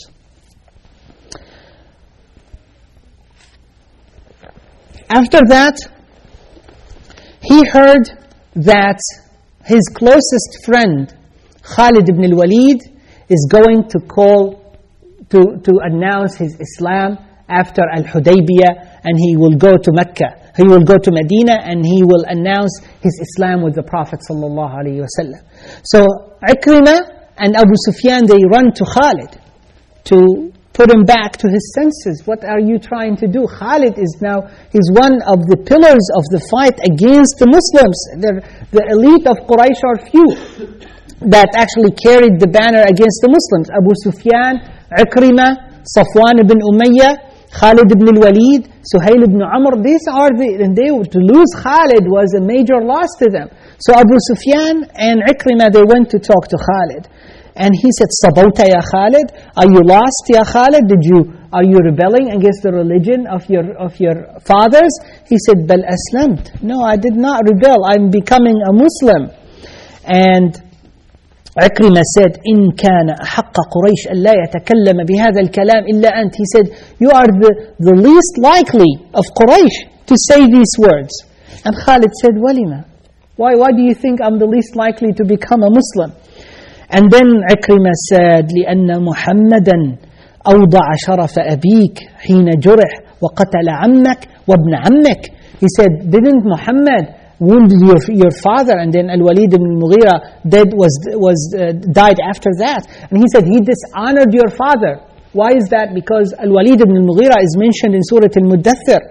After that, he heard that his closest friend, Khalid ibn al-Walid, is going to call, to, to announce his Islam after Al-Hudaybiyah, and he will go to Mecca. He will go to Medina, and he will announce his Islam with the Prophet sallallahu alaihi wasallam. So Ikrimah and Abu Sufyan, they run to Khalid to put him back to his senses. What are you trying to do? Khalid is now, he's one of the pillars of the fight against the Muslims. The, the elite of Quraysh are few that actually carried the banner against the Muslims. Abu Sufyan, Ikrimah, Safwan ibn Umayyah, Khalid ibn al-Walid, Suhail ibn Amr. These are the, and they, to lose Khalid was a major loss to them. So Abu Sufyan and Ikrimah, they went to talk to Khalid. And he said, Sabawta ya Khalid? Are you lost, ya Khalid? Did you, are you rebelling against the religion of your, of your fathers? He said, Bal aslamt. No, I did not rebel. I'm becoming a Muslim. And Ikrimah said, إن كان أحق قريش ألا يتكلم بهذا الكلام إلا أنت. He said, you are the, the least likely of Quraysh to say these words. And Khalid said, Walima. Why, why do you think I'm the least likely to become a Muslim? And then Ikrimah said, لأن محمدا أوضع شرف أبيك حين جرح وقتل عمك وابن عمك. He said, didn't Muhammad wounded your, your father, and then Al-Walid ibn al-Mughira dead, was, was, uh, died after that. And he said, he dishonored your father. Why is that? Because Al-Walid ibn al-Mughira is mentioned in Surah Al-Muddathir.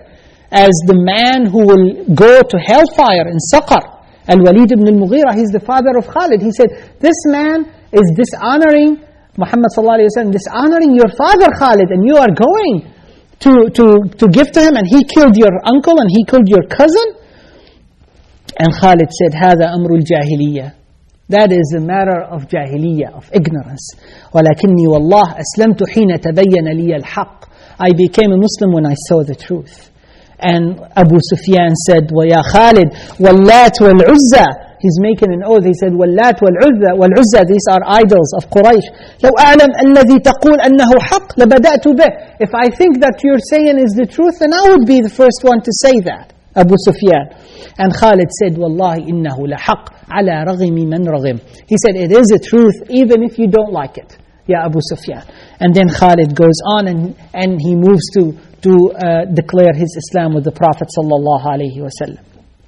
as the man who will go to hellfire in Saqar. Al-Walid ibn al-Mughira, he's the father of Khalid. He said, this man is dishonoring Muhammad sallallahu alayhi wa sallam, dishonoring your father Khalid, and you are going to, to, to give to him, and he killed your uncle and he killed your cousin. And Khalid said, هذا أمر الجاهلية. That is a matter of jahiliyyah, of ignorance. وَلَكِنِّي وَاللَّهِ أَسْلَمْتُ حِينَ تَبَيَّنَ لِيَ الْحَقِّ. I became a Muslim when I saw the truth. And Abu Sufyan said, وَيَا خَالِدْ وَاللَّاتِ وَالْعُزَّى. He's making an oath. He said, وَاللَّاتِ وَالْعُزَّى. وَالْعُزَّى, these are idols of Quraysh. لَوْ أَعْلَمْ الَّذِي تَقُولْ أَنَّهُ حَقٌّ لَبَدَأْتُ بِهِ. If I think that you're saying is the truth, then I would be the first one to say that. Abu Sufyan. And Khalid said, Wallahi innahu lahaq ala raghimi man raghim. He said, it is a truth even if you don't like it, Ya Abu Sufyan. And then Khalid goes on and, and he moves to, to uh, declare his Islam with the Prophet sallallahu alaihi wasallam.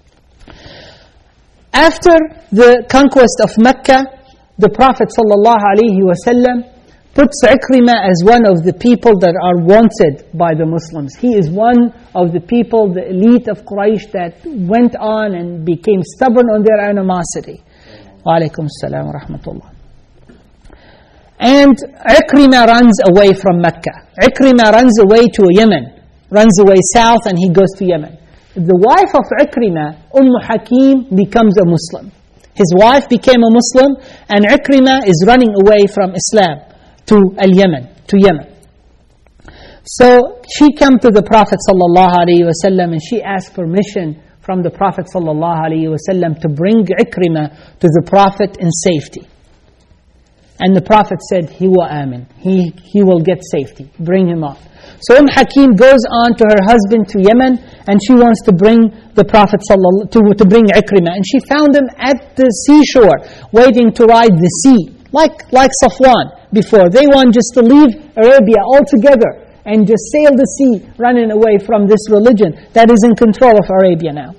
After the conquest of Mecca, the Prophet sallallahu alaihi wasallam puts Ikrimah as one of the people that are wanted by the Muslims. He is one of the people, the elite of Quraysh, that went on and became stubborn on their animosity. Wa alaikum assalam wa rahmatullah. And Ikrimah runs away from Mecca. Ikrimah runs away to Yemen, runs away south, and he goes to Yemen. The wife of Ikrimah, Umm Hakim, becomes a Muslim. His wife became a Muslim, and Ikrimah is running away from Islam to Al-Yemen, to Yemen. So she came to the Prophet sallallahu alaihi wasallam and she asked permission from the Prophet sallallahu alaihi wasallam to bring Ikrimah to the Prophet in safety. And the Prophet said, he will amin, he, he will get safety, bring him on. So Umm Hakim goes on to her husband to Yemen, and she wants to bring the Prophet sallallahu to, to bring Ikrimah. And she found him at the seashore, waiting to ride the sea, like, like Safwan before. They want just to leave Arabia altogether and just sail the sea, running away from this religion that is in control of Arabia now.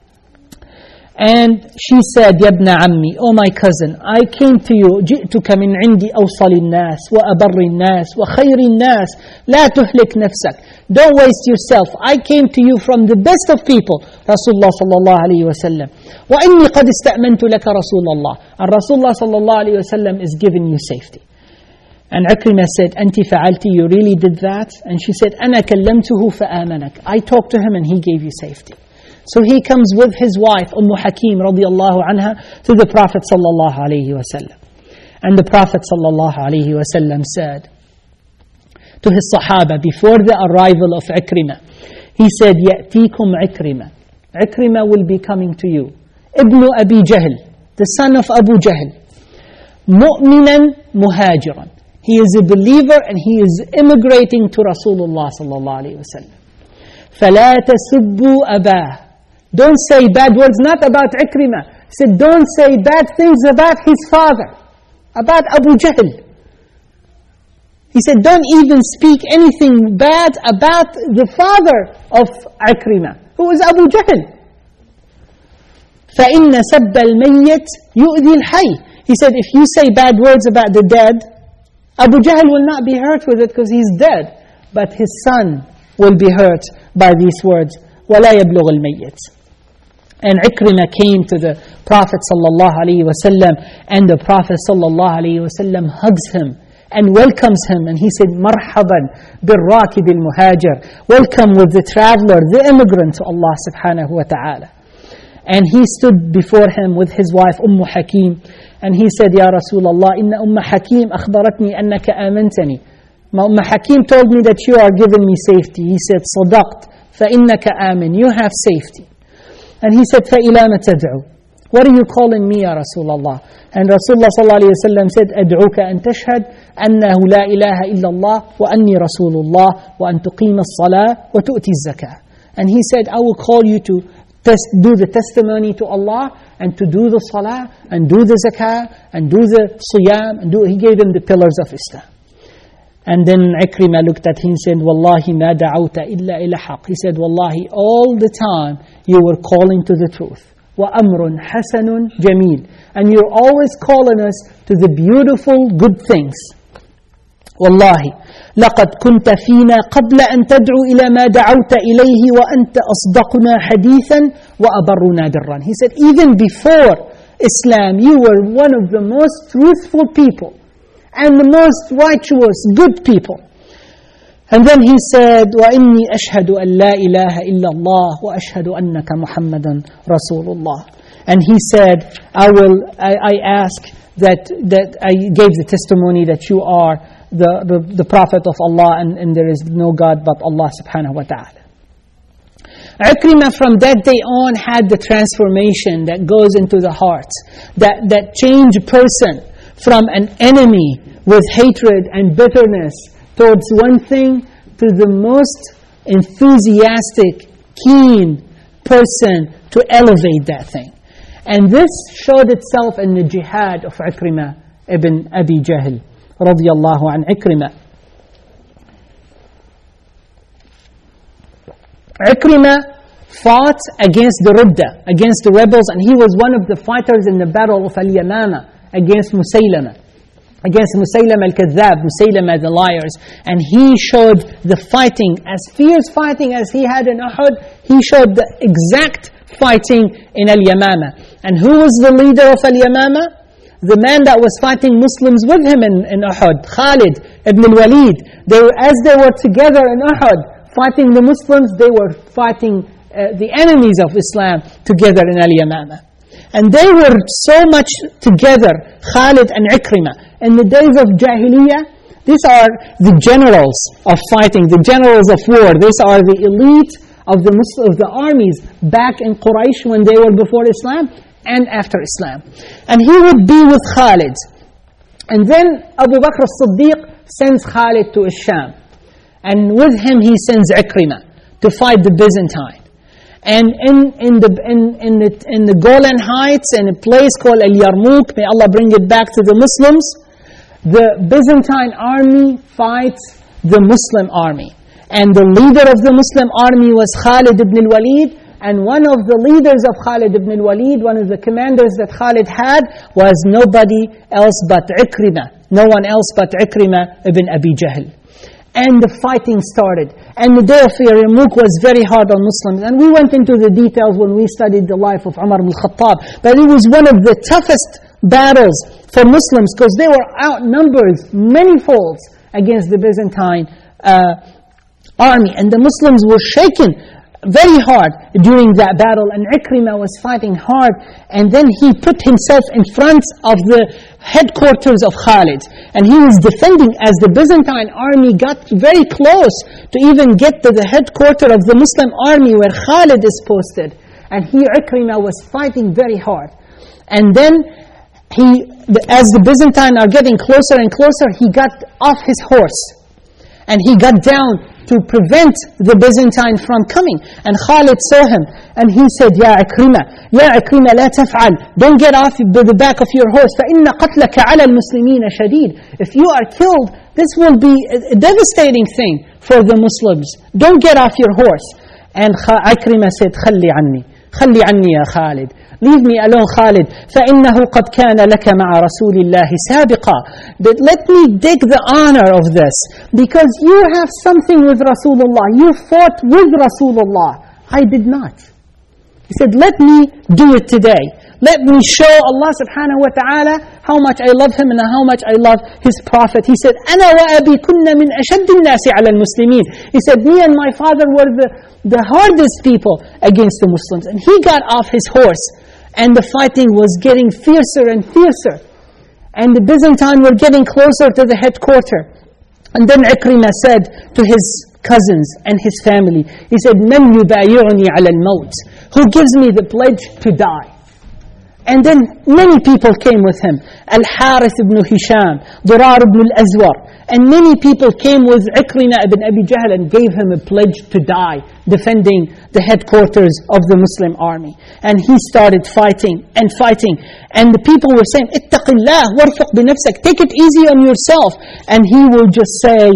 And she said, يَا ابْنَ عَمِّي, oh my cousin, I came to you, جِئْتُكَ مِنْ عِنْدِ أَوْصَلِ النَّاسِ وَأَبَرِّ النَّاسِ وَخَيْرِ النَّاسِ لَا تُهْلِكْ نَفْسَكَ. Don't waste yourself. I came to you from the best of people, Rasulullah sallallahu alayhi wa sallam. وَإِنِّي قَدْ اسْتَأْمَنْتُ لَكَ رَسُولَ اللَّهِ. And Rasulullah sallallahu alayhi wa sallam is giving you safety. And Ikrimah said, أنت فعلتي, you really did that? And she said, أنا كلمته فآمنك. I talked to him and he gave you safety. So he comes with his wife, Umm Hakim radiyallahu anha, to the Prophet sallallahu alayhi wa sallam. And the Prophet sallallahu alayhi wa sallam said to his Sahaba before the arrival of Ikrimah, he said, يأتيكم Ikrimah. Ikrimah will be coming to you. Ibn Abi Jahl, the son of Abu Jahl. Mu'minan muhajiran. He is a believer and he is immigrating to Rasulullah sallallahu alayhi wa sallam. فَلَا تَسُبُّوا أَبَاهِ. Don't say bad words, not about Ikrimah. He said, don't say bad things about his father, about Abu Jahl. He said, don't even speak anything bad about the father of Ikrimah, who is Abu Jahl. فَإِنَّ سَبَّ الْمَيِّتِ يُؤْذِي الْحَيِّ. He said, if you say bad words about the dead, Abu Jahl will not be hurt with it because he's dead. But his son will be hurt by these words. وَلَا يَبْلُغُ الْمَيِّتِ. And Ikrimah came to the Prophet sallallahu alaihi wasallam, and the Prophet sallallahu alaihi wasallam hugs him and welcomes him, and he said, "Marhaban bil-rakib al-muhajir." Welcome with the traveler, the immigrant to Allah subhanahu wa ta'ala. And he stood before him with his wife Umm Hakim, and he said, "Ya Rasulullah, inna Umm Hakim akhbaratni annaka amantani." My Umm Hakim told me that you are giving me safety. He said, "Sadaqt, fa innaka amin." You have safety. And he said, فَإِلَى مَا تَدْعُو. What are you calling me, Ya Rasulullah? And Rasulullah sallallahu alayhi wa sallam said, أَدْعُوكَ أَن تَشْهَدْ أَنَّهُ لَا إِلَهَ إِلَّا اللَّهُ وَأَنِّي رَسُولُ اللَّهِ وَأَن تُقِيمَ الصَّلَاةَ وَتُؤْتِي الزَّكَاةَ. And he said, I will call you to test, do the testimony to Allah, and to do the salah, and do the zakah, and do the siyam, and do, he gave them the pillars of Islam. And then Ikrimah looked at him and said, Wallahi ma da'awta illa ila haq. He said, Wallahi, all the time you were calling to the truth. Wa amrun hasanun jameel. And you're always calling us to the beautiful, good things. والله لقد كنت فينا قبل أن تدعو إلى ما دعوت إليه وأنت أصدقنا حديثا وأبرنا درا. He said, even before Islam, you were one of the most truthful people and the most righteous, good people. And then he said, وَإِنِّي أَشْهَدُ أَن لَا إِلَهَ إِلَّا اللَّهُ وَأَشْهَدُ أَنَّكَ مُحَمَّدًا رَسُولُ اللَّهِ. And he said, I will, I, I ask that, that I gave the testimony that you are the, the, the Prophet of Allah and, and there is no God but Allah subhanahu wa ta'ala. Ikrimah from that day on had the transformation that goes into the heart, that, that change a person from an enemy with hatred and bitterness towards one thing to the most enthusiastic, keen person to elevate that thing. And this showed itself in the jihad of Ikrimah ibn Abi Jahl, radiyallahu an Ikrimah. Ikrimah fought against the Ridda, against the rebels, and he was one of the fighters in the battle of Al-Yamama against Musaylama, against Musaylama al-Kadhab, Musaylama the liars. And he showed the fighting, as fierce fighting as he had in Uhud, he showed the exact fighting in Al-Yamama. And who was the leader of Al-Yamama? The man that was fighting Muslims with him in, in Uhud, Khalid ibn al-Walid. They were, as they were together in Uhud, fighting the Muslims, they were fighting uh, the enemies of Islam together in Al-Yamama. And they were so much together, Khalid and Ikrimah. In the days of Jahiliyyah, these are the generals of fighting, the generals of war. These are the elite of the Muslim, of the armies back in Quraysh when they were before Islam and after Islam. And he would be with Khalid. And then Abu Bakr as-Siddiq sends Khalid to Sham. And with him he sends Ikrimah to fight the Byzantine. And in, in, the, in, in, the, in the Golan Heights, in a place called Al-Yarmouk, may Allah bring it back to the Muslims, the Byzantine army fights the Muslim army. And the leader of the Muslim army was Khalid ibn al-Walid. And one of the leaders of Khalid ibn al-Walid, one of the commanders that Khalid had, was nobody else but Ikrimah. No one else but Ikrimah ibn Abi Jahl. And the fighting started. And the day of Yarmouk was very hard on Muslims. And we went into the details when we studied the life of Umar ibn al-Khattab. But it was one of the toughest battles for Muslims because they were outnumbered many folds against the Byzantine uh, army. And the Muslims were shaken very hard during that battle, and Ikrimah was fighting hard, and then he put himself in front of the headquarters of Khalid, and he was defending as the Byzantine army got very close to even get to the headquarters of the Muslim army where Khalid is posted, and he, Ikrimah, was fighting very hard. And then he, as the Byzantine are getting closer and closer, he got off his horse, and he got down to prevent the Byzantine from coming. And Khalid saw him, and he said, Ya Ikrimah, Ya Ikrimah, la taf'al. Don't get off the back of your horse. فَإِنَّ قَتْلَكَ عَلَى الْمُسْلِمِينَ شَدِيد. If you are killed, this will be a devastating thing for the Muslims. Don't get off your horse. And Ikrimah said, خَلِّ عَنِّي خَلِّ عَنِّي يا خالد. Leave me alone, Khalid. فَإِنَّهُ قَدْ كَانَ لَكَ مَعَ رَسُولِ اللَّهِ سَابِقًا. But let me dig the honor of this, because you have something with Rasulullah. You fought with Rasulullah. I did not. He said, let me do it today. Let me show Allah subhanahu wa ta'ala how much I love Him and how much I love His Prophet. He said, أَنَا وَأَبِي كُنَّ مِنْ أَشَدِّ النَّاسِ عَلَى الْمُسْلِمِينَ. He said, me and my father were the, the hardest people against the Muslims. And he got off his horse, and the fighting was getting fiercer and fiercer. And the Byzantine were getting closer to the headquarters. And then Ikrimah said to his cousins and his family, he said, مَنْ يُبَايِعُنِي عَلَى الْمَوْتِ. Who gives me the pledge to die? And then many people came with him. Al-Harith ibn Hisham, Durar ibn al-Azwar. And many people came with Ikrimah ibn Abi Jahl and gave him a pledge to die, defending the headquarters of the Muslim army. And he started fighting and fighting. And the people were saying, اتق الله وارفق بنفسك. Take it easy on yourself. And he will just say,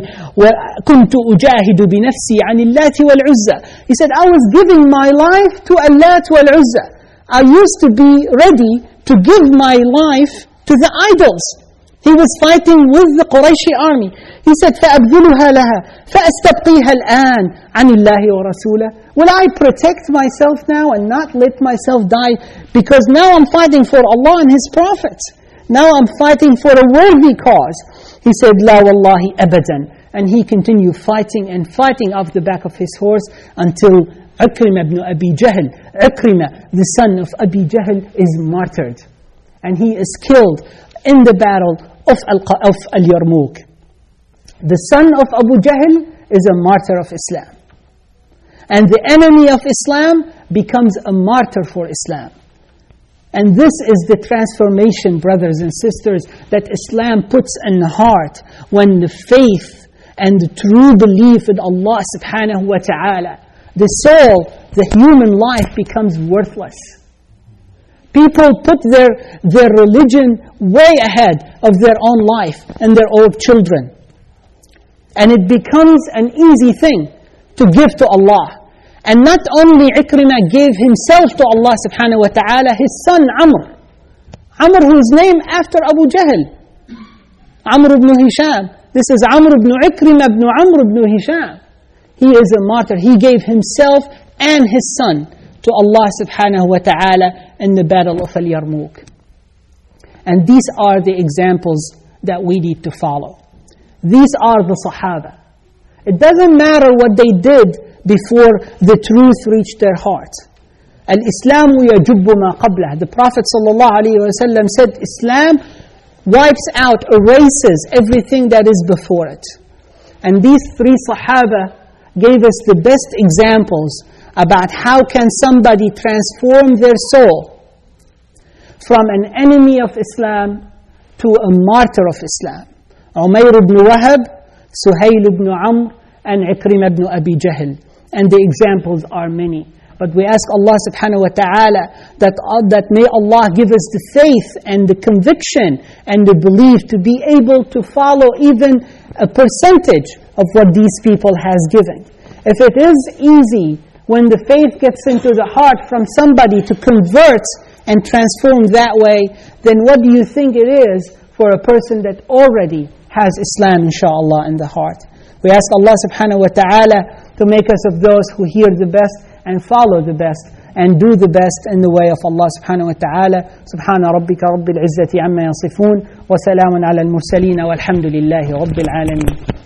كنت أجاهد بنفسي عن اللات والعزى. He said, I was giving my life to Allat wal-Uzza. I used to be ready to give my life to the idols, He was fighting with the Qurayshi army. He said, فَأَبْذِلُهَا لَهَا فَأَسْتَبْقِيهَا الْآنِ عَنِ اللَّهِ وَرَسُولَهِ. Will I protect myself now and not let myself die? Because now I'm fighting for Allah and His prophets. Now I'm fighting for a worthy cause. He said, لَا وَاللَّهِ أَبَدًا. And he continued fighting and fighting off the back of his horse until Ikrima ibn Abi Jahl, Ikrima, the son of Abi Jahl, is martyred. And he is killed in the battle of Al-Yarmouk. The son of Abu Jahl is a martyr of Islam. And the enemy of Islam becomes a martyr for Islam. And this is the transformation, brothers and sisters, that Islam puts in the heart when the faith and the true belief in Allah subhanahu wa ta'ala, the soul, the human life becomes worthless. People put their, their religion way ahead of their own life and their own children. And it becomes an easy thing to give to Allah. And not only Ikrimah gave himself to Allah subhanahu wa ta'ala, his son Amr. Amr, whose name after Abu Jahl. Amr ibn Hisham. This is Amr ibn Ikrimah ibn Amr ibn Hisham. He is a martyr. He gave himself and his son to Allah subhanahu wa ta'ala in the battle of Al-Yarmouk. And these are the examples that we need to follow. These are the Sahaba. It doesn't matter what they did before the truth reached their heart. Al-Islamu yajubbu ma qablah. The Prophet sallallahu alaihi wasallam said, Islam wipes out, erases everything that is before it. And these three Sahaba gave us the best examples about how can somebody transform their soul from an enemy of Islam to a martyr of Islam. Umayr ibn Wahab, Suhayl ibn Amr, and Ikrimah ibn Abi Jahl. And the examples are many. But we ask Allah subhanahu wa ta'ala that, uh, that may Allah give us the faith and the conviction and the belief to be able to follow even a percentage of what these people has given. If it is easy when the faith gets into the heart from somebody to convert and transform that way, then what do you think it is for a person that already has Islam, inshaAllah, in the heart? We ask Allah subhanahu wa ta'ala to make us of those who hear the best and follow the best and do the best in the way of Allah subhanahu wa ta'ala. Subhana rabbika rabbil izzati amma yasifun wa salamun ala al-mursaleen walhamdulillahi rabbil alameen.